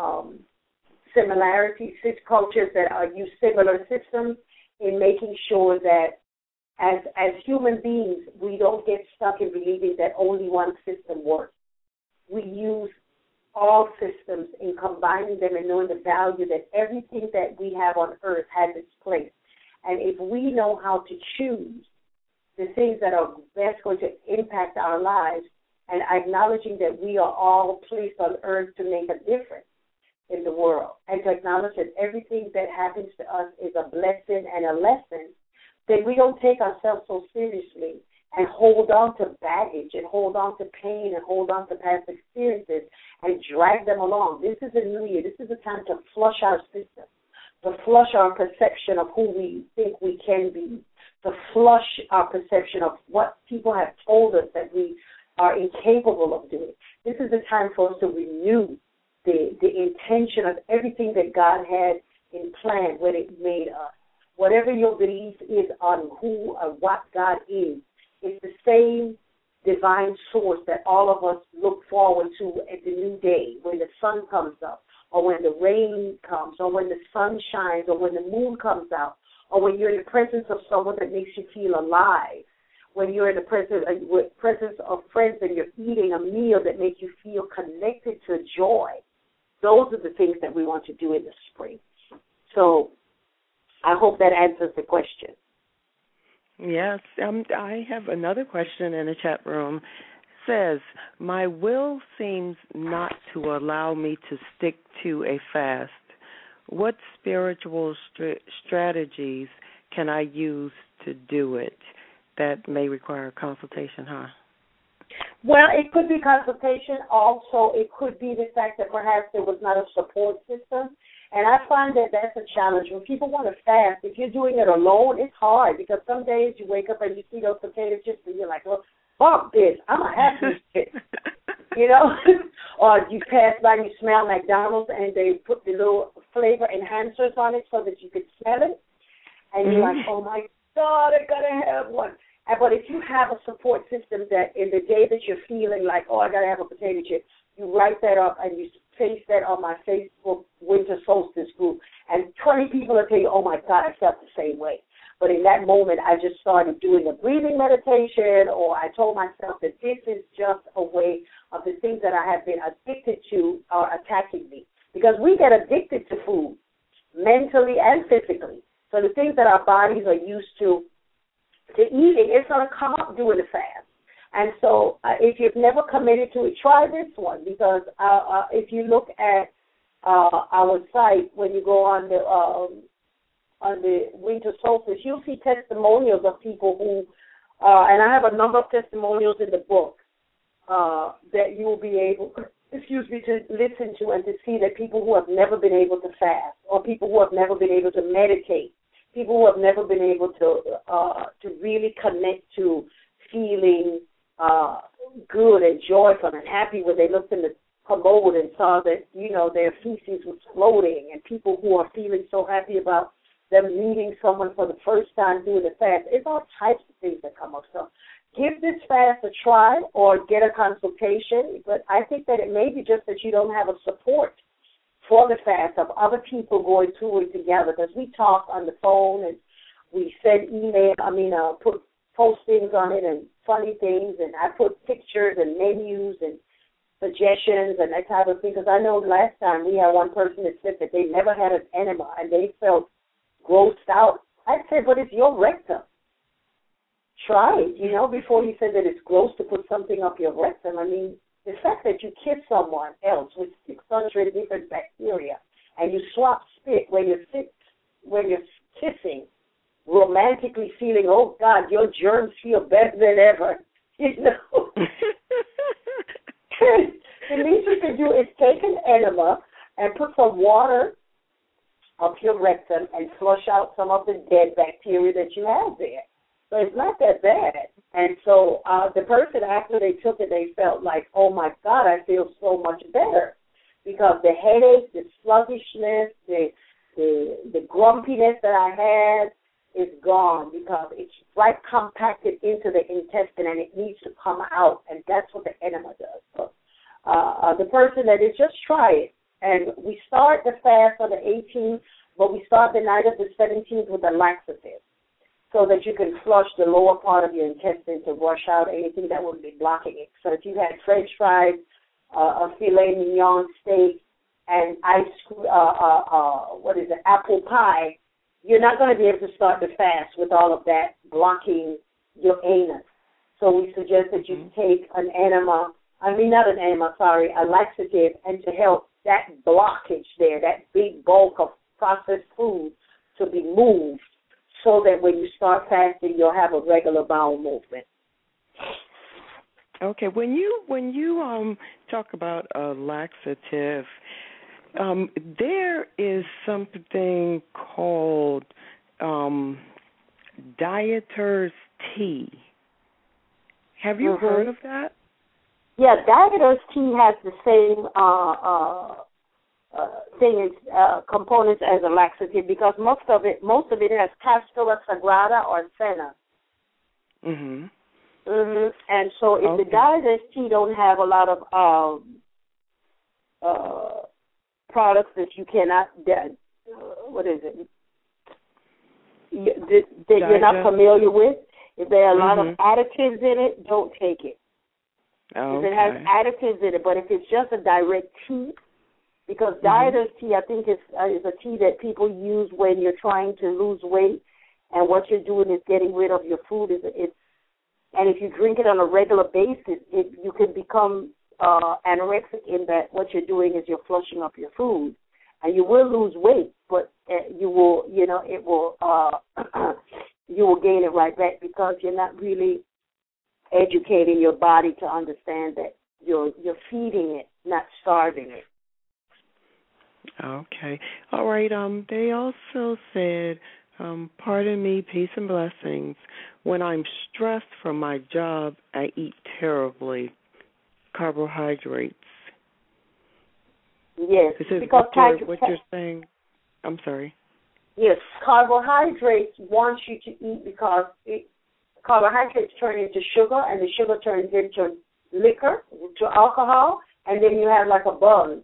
similarities, cultures that use similar systems in making sure that as human beings, we don't get stuck in believing that only one system works. We use all systems in combining them and knowing the value that everything that we have on earth has its place. And if we know how to choose the things that are best going to impact our lives, and acknowledging that we are all placed on earth to make a difference in the world, and to acknowledge that everything that happens to us is a blessing and a lesson, then we don't take ourselves so seriously and hold on to baggage and hold on to pain and hold on to past experiences and drag them along. This is a new year. This is a time to flush our system, to flush our perception of who we think we can be, to flush our perception of what people have told us that we are incapable of doing. This is the time for us to renew the intention of everything that God had in plan when it made us. Whatever your belief is on who or what God is, it's the same divine source that all of us look forward to at the new day, when the sun comes up, or when the rain comes, or when the sun shines, or when the moon comes out, or when you're in the presence of someone that makes you feel alive, when you're in the presence of friends and you're eating a meal that makes you feel connected to joy. Those are the things that we want to do in the spring. So I hope that answers the question. Yes. I have another question in the chat room. It says, my will seems not to allow me to stick to a fast. What spiritual strategies can I use to do it? That may require consultation, huh? Well, it could be consultation. Also, it could be the fact that perhaps there was not a support system. And I find that that's a challenge. When people want to fast, if you're doing it alone, it's hard, because some days you wake up and you see those potato chips and you're like, well, fuck this. I'm going to have these chips. You know? Or you pass by and you smell McDonald's and they put the little flavor enhancers on it so that you could smell it. And you're like, oh, my God, I got to have one. But if you have a support system that in the day that you're feeling like, oh, I got to have a potato chip, you write that up and you paste that on my Facebook Winter Solstice group, and 20 people will tell you, oh, my God, I felt the same way. But in that moment, I just started doing a breathing meditation, or I told myself that this is just a way of the things that I have been addicted to are attacking me. Because we get addicted to food, mentally and physically. So the things that our bodies are used to eating, it's going to come up during the fast. And so if you've never committed to it, try this one, because if you look at our site, when you go on the Winter Solstice, you'll see testimonials of people who, and I have a number of testimonials in the book that you will be able, to listen to and to see, that people who have never been able to fast, or people who have never been able to meditate, people who have never been able to really connect to feeling good and joyful and happy when they looked in the commode and saw that, their feces was floating, and people who are feeling so happy about them meeting someone for the first time doing the fast. It's all types of things that come up. So give this fast a try or get a consultation, but I think that it may be just that you don't have a support for the fast of other people going through it together, because we talk on the phone and we send put postings on it and funny things, and I put pictures and menus and suggestions and that type of thing, because I know last time we had one person that said that they never had an enema and they felt grossed out. I said, but it's your rectum. Try it, before you said that it's gross to put something up your rectum. I mean, the fact that you kiss someone else with 600 different bacteria and you swap spit when you're kissing, romantically feeling, oh, God, your germs feel better than ever, The least you can do is take an enema and put some water up your rectum and flush out some of the dead bacteria that you have there. So it's not that bad. And so the person, after they took it, they felt like, oh, my God, I feel so much better, because the headache, the sluggishness, the grumpiness that I had is gone, because it's right compacted into the intestine and it needs to come out, and that's what the enema does. So the person that is, just try it. And we start the fast on the 18th, but we start the night of the 17th with a laxative, so that you can flush the lower part of your intestine to wash out anything that would be blocking it. So if you had French fries, a filet mignon steak, and apple pie, you're not going to be able to start the fast with all of that blocking your anus. So we suggest that you take an enema not an enema, sorry, a laxative, and to help that blockage there, that big bulk of processed food to be moved so that when you start fasting, you'll have a regular bowel movement. Okay, when you talk about a laxative, there is something called Dieter's tea. Have you heard of that? Yeah, Dieter's tea has the same components as a laxative because most of it has Castora Sagrada or Senna. Mhm. Mhm. And so if the Dieter's tea don't have a lot of products that you cannot, what is it? That you're not familiar with, if there are a lot of additives in it, don't take it. If it has additives in it, but if it's just a direct tea, because Dieter's tea, I think, is a tea that people use when you're trying to lose weight, and what you're doing is getting rid of your food. And if you drink it on a regular basis, you can become anorexic in that what you're doing is you're flushing up your food, and you will lose weight, but you will gain it right back because you're not really educating your body to understand that you're feeding it, not starving it. Okay. All right. They also said, pardon me, peace and blessings. When I'm stressed from my job, I eat terribly. Carbohydrates. Yes. This is because what you're saying. I'm sorry. Yes, carbohydrates want you to eat because carbohydrates turn into sugar, and the sugar turns into liquor, to alcohol, and then you have like a buzz.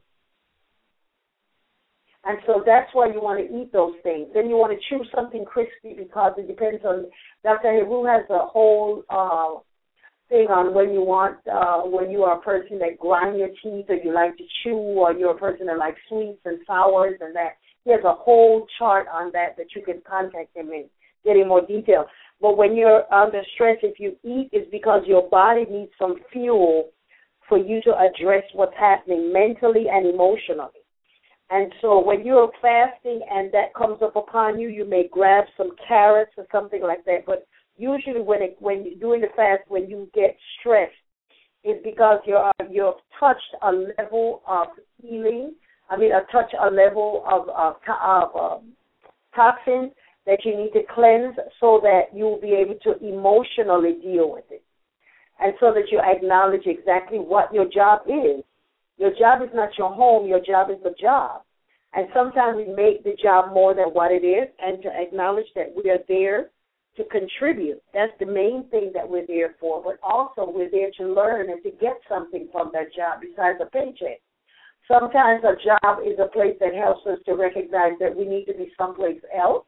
And so that's why you want to eat those things. Then you want to chew something crispy because it depends on, Dr. Heru has a whole thing on when you are a person that grind your teeth or you like to chew, or you're a person that likes sweets and sours and that. He has a whole chart on that you can contact him and get in more detail. But when you're under stress, if you eat, it's because your body needs some fuel for you to address what's happening mentally and emotionally. And so when you're fasting and that comes up upon you, you may grab some carrots or something like that. But usually when you're doing the fast, when you get stressed, it's because you've touched a level of healing. A level of toxin that you need to cleanse so that you'll be able to emotionally deal with it. And so that you acknowledge exactly what your job is. Your job is not your home. Your job is the job. And sometimes we make the job more than what it is, and to acknowledge that we are there to contribute. That's the main thing that we're there for. But also we're there to learn and to get something from that job besides a paycheck. Sometimes a job is a place that helps us to recognize that we need to be someplace else.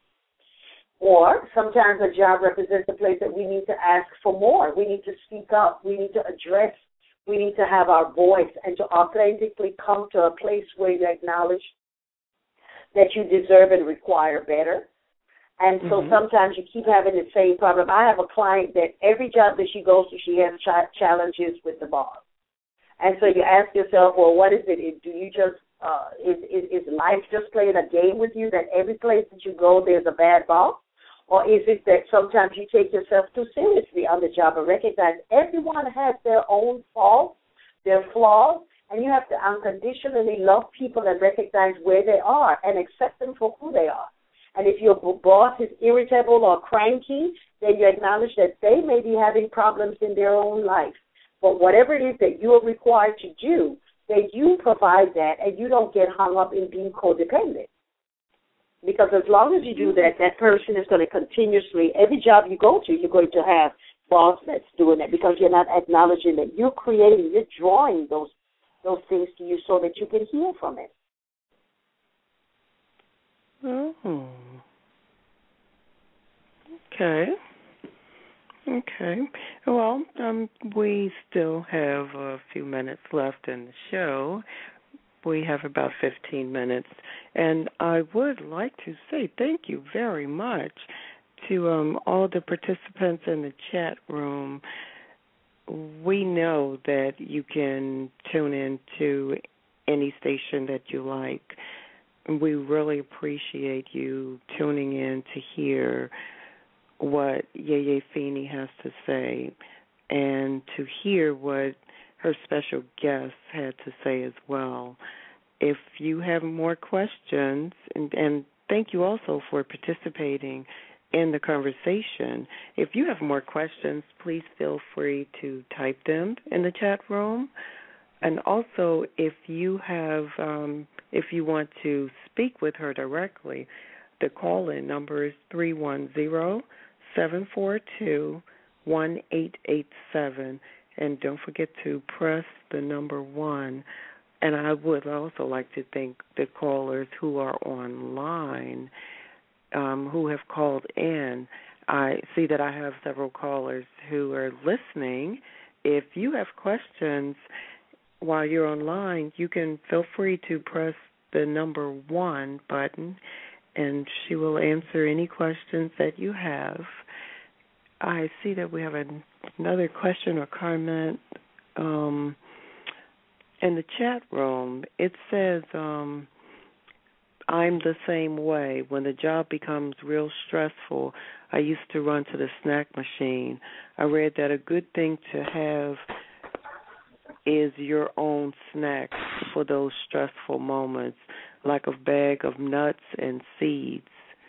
Or sometimes a job represents a place that we need to ask for more. We need to speak up. We need to address. We need to have our voice and to authentically come to a place where you acknowledge that you deserve and require better. And so sometimes you keep having the same problem. I have a client that every job that she goes to, she has challenges with the boss. And so you ask yourself, well, what is it? Do you just, is life just playing a game with you that every place that you go there's a bad boss? Or is it that sometimes you take yourself too seriously on the job and recognize everyone has their own faults, their flaws, and you have to unconditionally love people and recognize where they are and accept them for who they are. And if your boss is irritable or cranky, then you acknowledge that they may be having problems in their own life. But whatever it is that you are required to do, that you provide that and you don't get hung up in being codependent. Because as long as you do that, that person is going to continuously, every job you go to, you're going to have boss that's doing that because you're not acknowledging that you're creating, you're drawing those things to you so that you can heal from it. Oh. Okay. Well, we still have a few minutes left in the show. We have about 15 minutes. And I would like to say thank you very much to all the participants in the chat room. we know that you can tune in to any station that you like. We really appreciate you tuning in to hear what Yeye Feeney has to say and to hear what her special guest had to say as well. If you have more questions, and thank you also for participating in the conversation. If you have more questions, please feel free to type them in the chat room. And also, if you want to speak with her directly, the call-in number is 310-742-1887. And don't forget to press the number 1. And I would also like to thank the callers who are online, who have called in. I see that I have several callers who are listening. If you have questions while you're online, you can feel free to press the number 1 button, and she will answer any questions that you have. I see that we have another question or comment in the chat room. It says, I'm the same way. When the job becomes real stressful, I used to run to the snack machine. I read that a good thing to have is your own snacks for those stressful moments, like a bag of nuts and seeds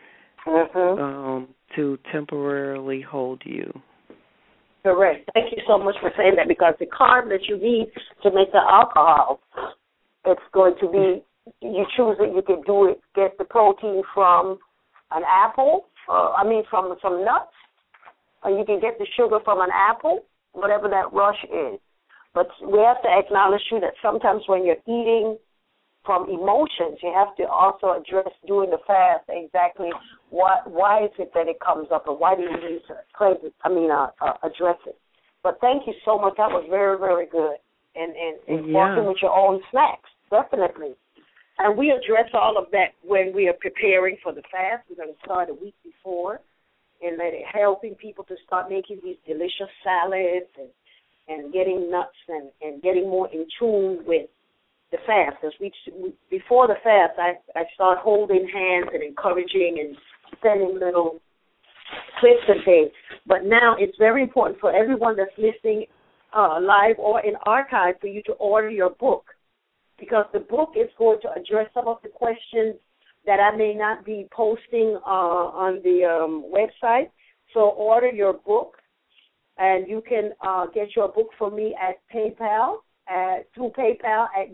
to temporarily hold you. Correct. Thank you so much for saying that, because the carb that you need to make the alcohol, it's going to be, you choose it, you can do it, get the protein from an apple, from some nuts, or you can get the sugar from an apple, whatever that rush is. But we have to acknowledge, too, that sometimes when you're eating from emotions, you have to also address during the fast exactly why is it that it comes up, and why do you need to address it. But thank you so much. That was very, very good. And working with your own snacks, definitely. And we address all of that when we are preparing for the fast. We're going to start a week before and helping people to start making these delicious salads and getting nuts and getting more in tune with the fast. As before the fast, I start holding hands and encouraging and sending little clips and things. But now it's very important for everyone that's listening live or in archive for you to order your book, because the book is going to address some of the questions that I may not be posting on the website. So order your book, and you can get your book from me at PayPal, through PayPal at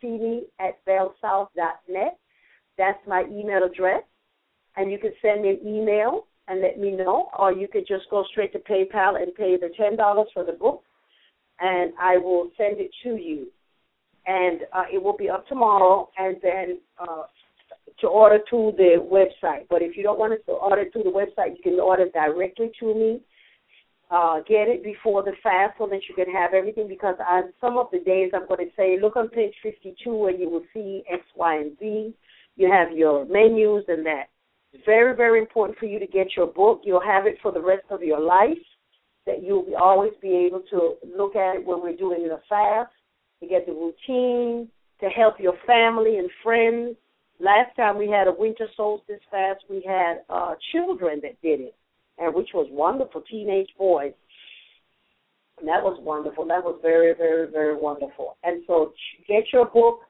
yeyefeeney@bellsouth.net. That's my email address. And you can send me an email and let me know, or you could just go straight to PayPal and pay the $10 for the book, and I will send it to you. And it will be up tomorrow, and then to order through the website. But if you don't want to order through the website, you can order directly to me. Get it before the fast so that you can have everything, because on some of the days I'm going to say, look on page 52 where you will see X, Y, and Z. You have your menus and that. It's very, very important for you to get your book. You'll have it for the rest of your life, that you'll always be able to look at it when we're doing the fast, to get the routine, to help your family and friends. Last time we had a winter solstice fast, we had children that did it, and which was wonderful, teenage boys. And that was wonderful. That was very, very, very wonderful. And so get your book,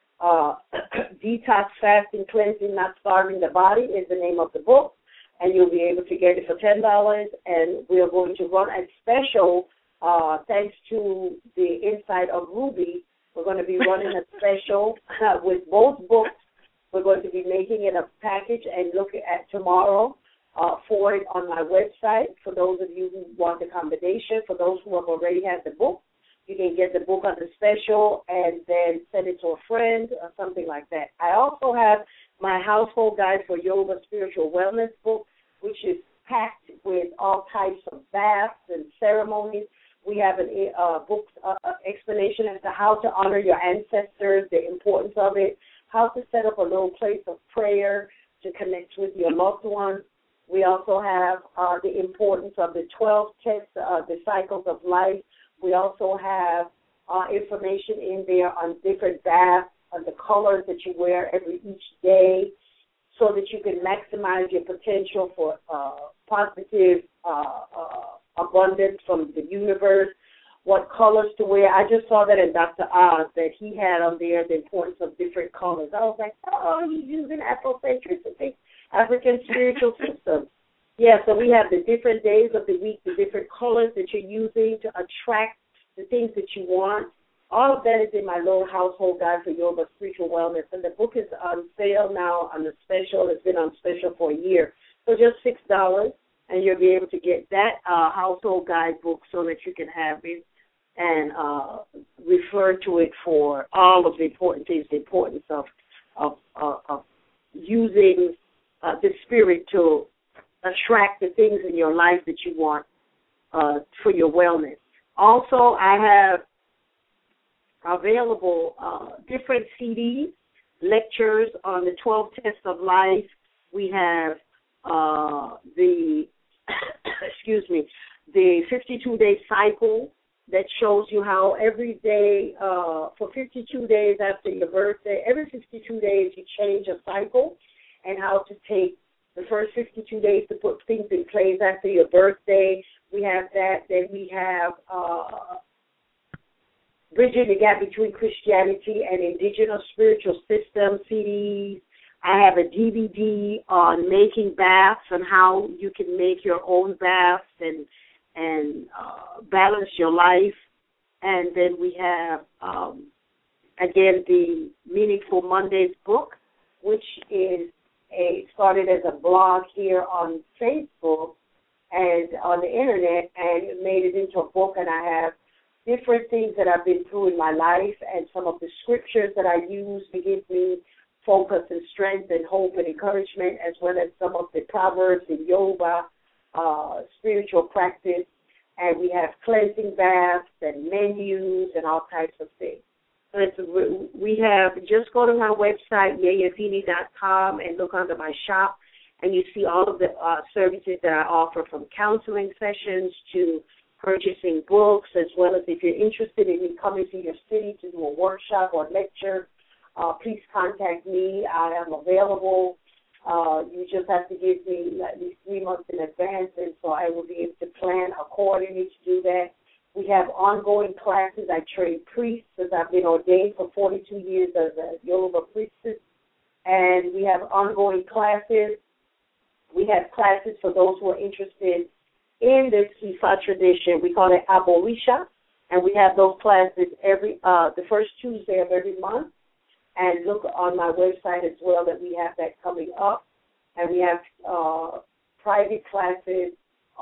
Detox, Fasting, Cleansing, Not Starving the Body is the name of the book, and you'll be able to get it for $10. And we are going to run a special, thanks to the insight of Ruby. We're going to be running a special with both books. We're going to be making it a package and look at tomorrow for it on my website. For those of you who want the combination, for those who have already had the book, you can get the book on the special and then send it to a friend or something like that. I also have my Household Guide for Yoga Spiritual Wellness book, which is packed with all types of baths and ceremonies. We have a book explanation as to how to honor your ancestors, the importance of it, how to set up a little place of prayer to connect with your loved ones. We also have the importance of the 12 tests, the cycles of life, We also have information in there on different baths, on the colors that you wear each day, so that you can maximize your potential for positive abundance from the universe, what colors to wear. I just saw that in Dr. Oz, that he had on there the importance of different colors. I was like, oh, he's using Afrocentricity, African spiritual system. Yeah, so we have the different days of the week, the different colors that you're using to attract the things that you want. All of that is in my little household guide for yoga, spiritual wellness. And the book is on sale now on the special. It's been on special for a year. So just $6, and you'll be able to get that household guide book so that you can have it and refer to it for all of the important things, the importance of using the spirit to attract the things in your life that you want for your wellness. Also, I have available different CDs, lectures on the 12 tests of life. We have the 52-day cycle that shows you how every day for 52 days after your birthday, every 52 days you change a cycle, and how to take the first 52 days to put things in place after your birthday. We have that. Then we have Bridging the Gap Between Christianity and Indigenous Spiritual Systems CDs. I have a DVD on making baths and how you can make your own baths and balance your life. And then we have, again, the Meaningful Mondays book, which is started as a blog here on Facebook and on the internet, and made it into a book. And I have different things that I've been through in my life and some of the scriptures that I use to give me focus and strength and hope and encouragement, as well as some of the proverbs and yoga, spiritual practice. And we have cleansing baths and menus and all types of things. So we have, just go to my website, yayafini.com, and look under my shop, and you see all of the services that I offer, from counseling sessions to purchasing books, as well as if you're interested in me coming to your city to do a workshop or lecture, please contact me. I am available. You just have to give me at least 3 months in advance, and so I will be able to plan accordingly to do that. We have ongoing classes. I train priests, as I've been ordained for 42 years as a Yoruba priestess, and we have ongoing classes. We have classes for those who are interested in this Ifa tradition. We call it Aborisha, and we have those classes the first Tuesday of every month. And look on my website as well that we have that coming up. And we have private classes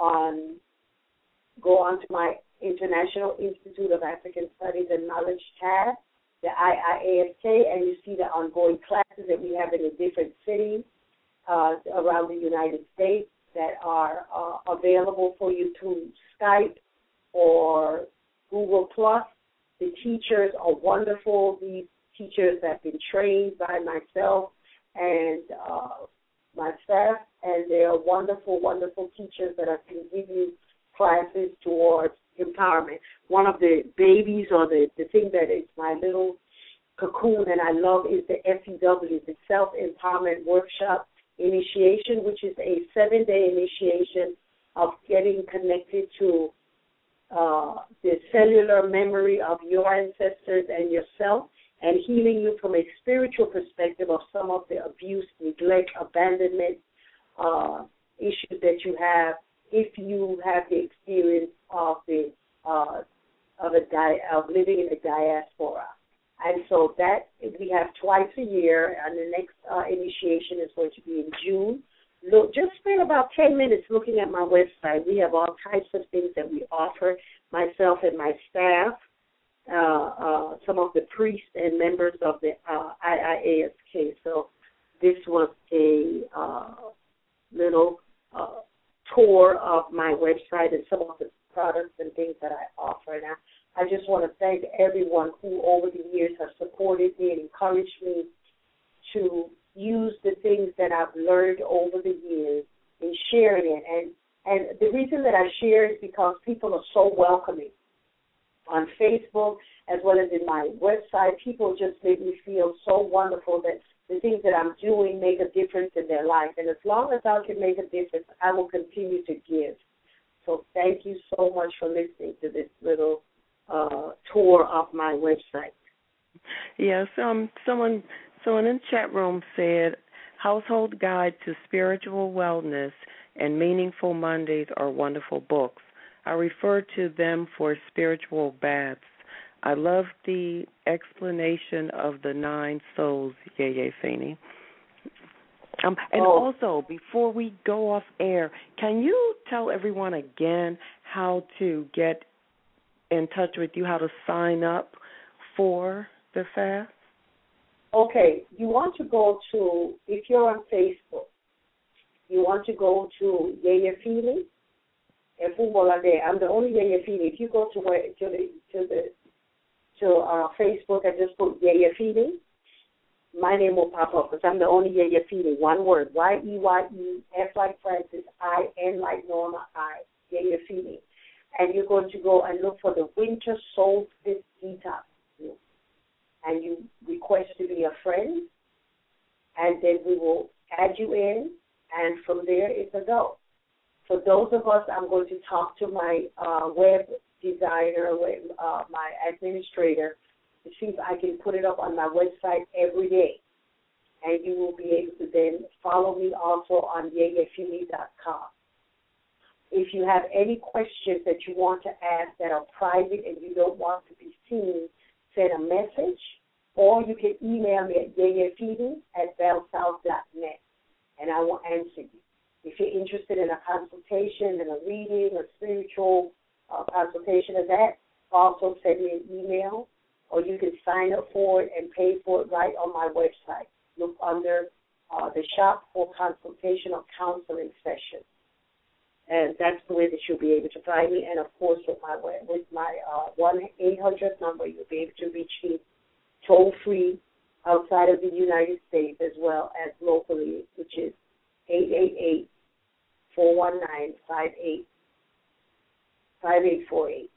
go on to my International Institute of African Studies and Knowledge tab, the IIASK, and you see the ongoing classes that we have in the different cities around the United States that are available for you through Skype or Google+. The teachers are wonderful. These teachers have been trained by myself and my staff, and they are wonderful, wonderful teachers that are going to give you classes towards empowerment. One of the babies, or the thing that is my little cocoon and I love, is the SEW, the Self-Empowerment Workshop Initiation, which is a 7-day initiation of getting connected to the cellular memory of your ancestors and yourself, and healing you from a spiritual perspective of some of the abuse, neglect, abandonment issues that you have if you have the experience of living in the diaspora. And so that we have twice a year, and the next initiation is going to be in June. Look, just spend about 10 minutes looking at my website. We have all types of things that we offer, myself and my staff, some of the priests and members of the IIASK. So this was a little tour of my website and some of the products and things that I offer. And I just want to thank everyone who over the years has supported me and encouraged me to use the things that I've learned over the years in sharing it. And the reason that I share is because people are so welcoming. on Facebook as well as in my website. People just make me feel so wonderful that the things that I'm doing make a difference in their life. And as long as I can make a difference, I will continue to give. So thank you so much for listening to this little tour of my website. Yes, someone in the chat room said, Household Guide to Spiritual Wellness and Meaningful Mondays are wonderful books. I refer to them for spiritual baths. I love the explanation of the 9 souls, Yeye Feeney. Also, before we go off air, can you tell everyone again how to get in touch with you, how to sign up for the fast? Okay, you want to go to, if you're on Facebook, you want to go to Yeye Feeney. I'm the only Yeye Feeney. If you go to Facebook and just put Yeye Feeney, my name will pop up because I'm the only Yeye Feeney. One word, Yeye, F like Francis, I, N like Norma, I, Yeye Feeney. And you're going to go and look for the Winter Solstice Detox. And you request to be a friend, and then we will add you in, and from there it's a go. For those of us, I'm going to talk to my web designer, my administrator, to see if I can put it up on my website every day. And you will be able to then follow me also on yeyefeeney.com. If you have any questions that you want to ask that are private and you don't want to be seen, send a message, or you can email me at yeyefeeney@bellsouth.net, and I will answer you. If you're interested in a consultation and a reading or spiritual consultation of that, also send me an email, or you can sign up for it and pay for it right on my website. Look under the shop for consultation or counseling session. And that's the way that you'll be able to find me. And, of course, with my 1-800 number, you'll be able to reach me toll-free outside of the United States as well as locally, which is 888-419-5848.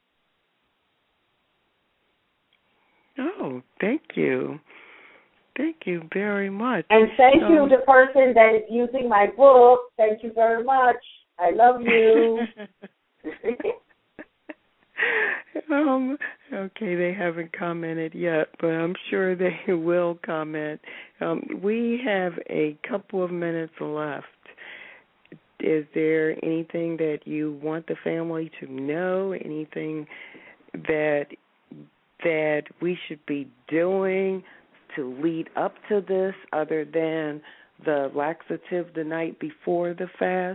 Oh, thank you. Thank you very much. And thank you, the person that is using my book. Thank you very much. I love you. Okay, they haven't commented yet, but I'm sure they will comment. We have a couple of minutes left. Is there anything that you want the family to know? Anything that we should be doing to lead up to this, other than the laxative the night before the fast?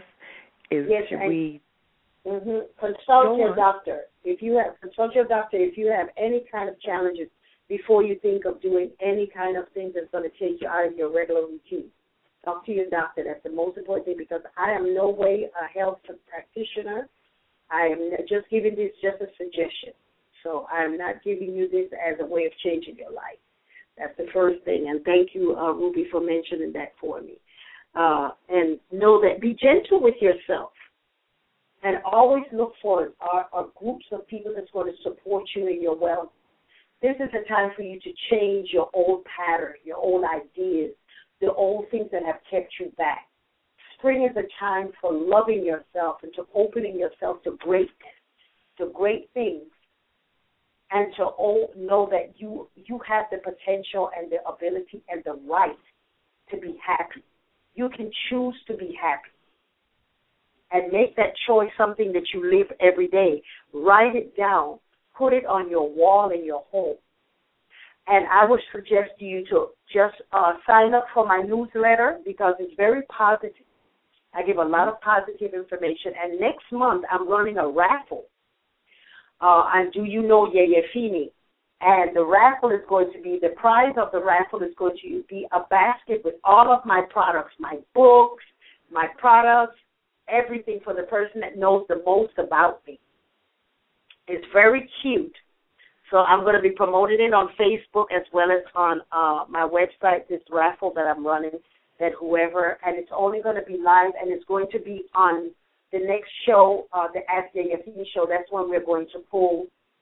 Consult your doctor. Consult your doctor if you have any kind of challenges before you think of doing any kind of thing that's going to take you out of your regular routine. Talk to your doctor. That's the most important thing, because I am no way a health practitioner. I am just giving this just a suggestion. So I am not giving you this as a way of changing your life. That's the first thing. And thank you, Ruby, for mentioning that for me. And know that be gentle with yourself. And always look for groups of people that's going to support you in your wellness. This is a time for you to change your old pattern, your old ideas, the old things that have kept you back. Spring is a time for loving yourself and to opening yourself to greatness, to great things, and to know that you have the potential and the ability and the right to be happy. You can choose to be happy. And make that choice something that you live every day. Write it down. Put it on your wall in your home. And I would suggest to you to just sign up for my newsletter, because it's very positive. I give a lot of positive information. And next month, I'm running a raffle. And do you know Yeye Feeney? And the raffle is going to be, the prize of the raffle is going to be a basket with all of my products, my books, my products, everything for the person that knows the most about me. It's very cute. So I'm going to be promoting it on Facebook as well as on my website, this raffle that I'm running, that whoever, and it's only going to be live, and it's going to be on the next show, the Ask Yeye Feeney show. That's when we're going to pull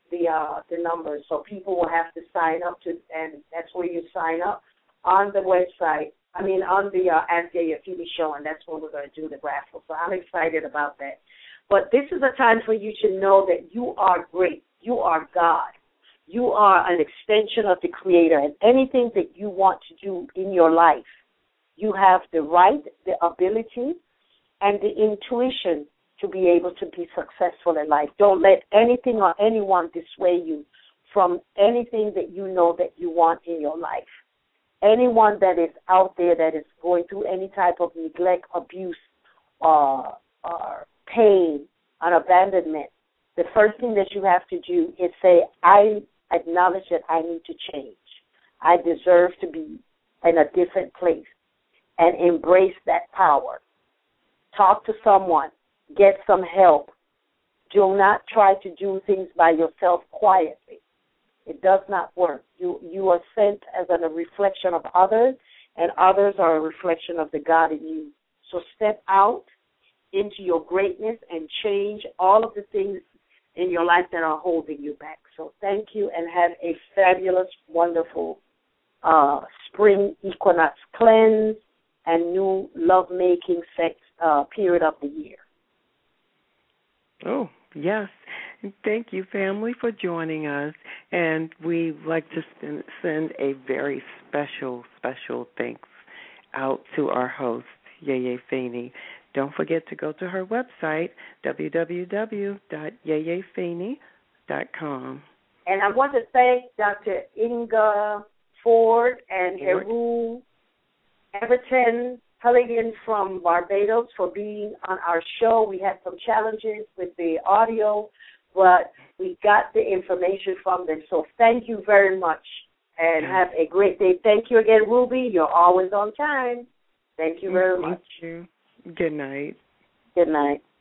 the numbers, so people will have to sign up and that's where you sign up on the website. On the Ask Yaya Feeney show, and that's when we're going to do the raffle. So I'm excited about that. But this is a time for you to know that you are great. You are God. You are an extension of the Creator, and anything that you want to do in your life, you have the right, the ability, and the intuition to be able to be successful in life. Don't let anything or anyone dissuade you from anything that you know that you want in your life. Anyone that is out there that is going through any type of neglect, abuse, or pain, or abandonment, the first thing that you have to do is say, I acknowledge that I need to change. I deserve to be in a different place, and embrace that power. Talk to someone. Get some help. Do not try to do things by yourself quietly. It does not work. You are sent as a reflection of others, and others are a reflection of the God in you. So step out into your greatness and change all of the things in your life that are holding you back. So thank you, and have a fabulous, wonderful spring equinox cleanse and new love-making sex period of the year. Oh, yes. Thank you, family, for joining us. And we'd like to send a very special thanks out to our host, Yaya Feeney. Don't forget to go to her website, www.yayafeeney.com. And I want to thank Dr. Inga Ford and Heru Everton Halligan from Barbados for being on our show. We had some challenges with the audio, but we got the information from them. So thank you very much, and have a great day. Thank you again, Ruby. You're always on time. Thank you very much. Thank you. Good night. Good night.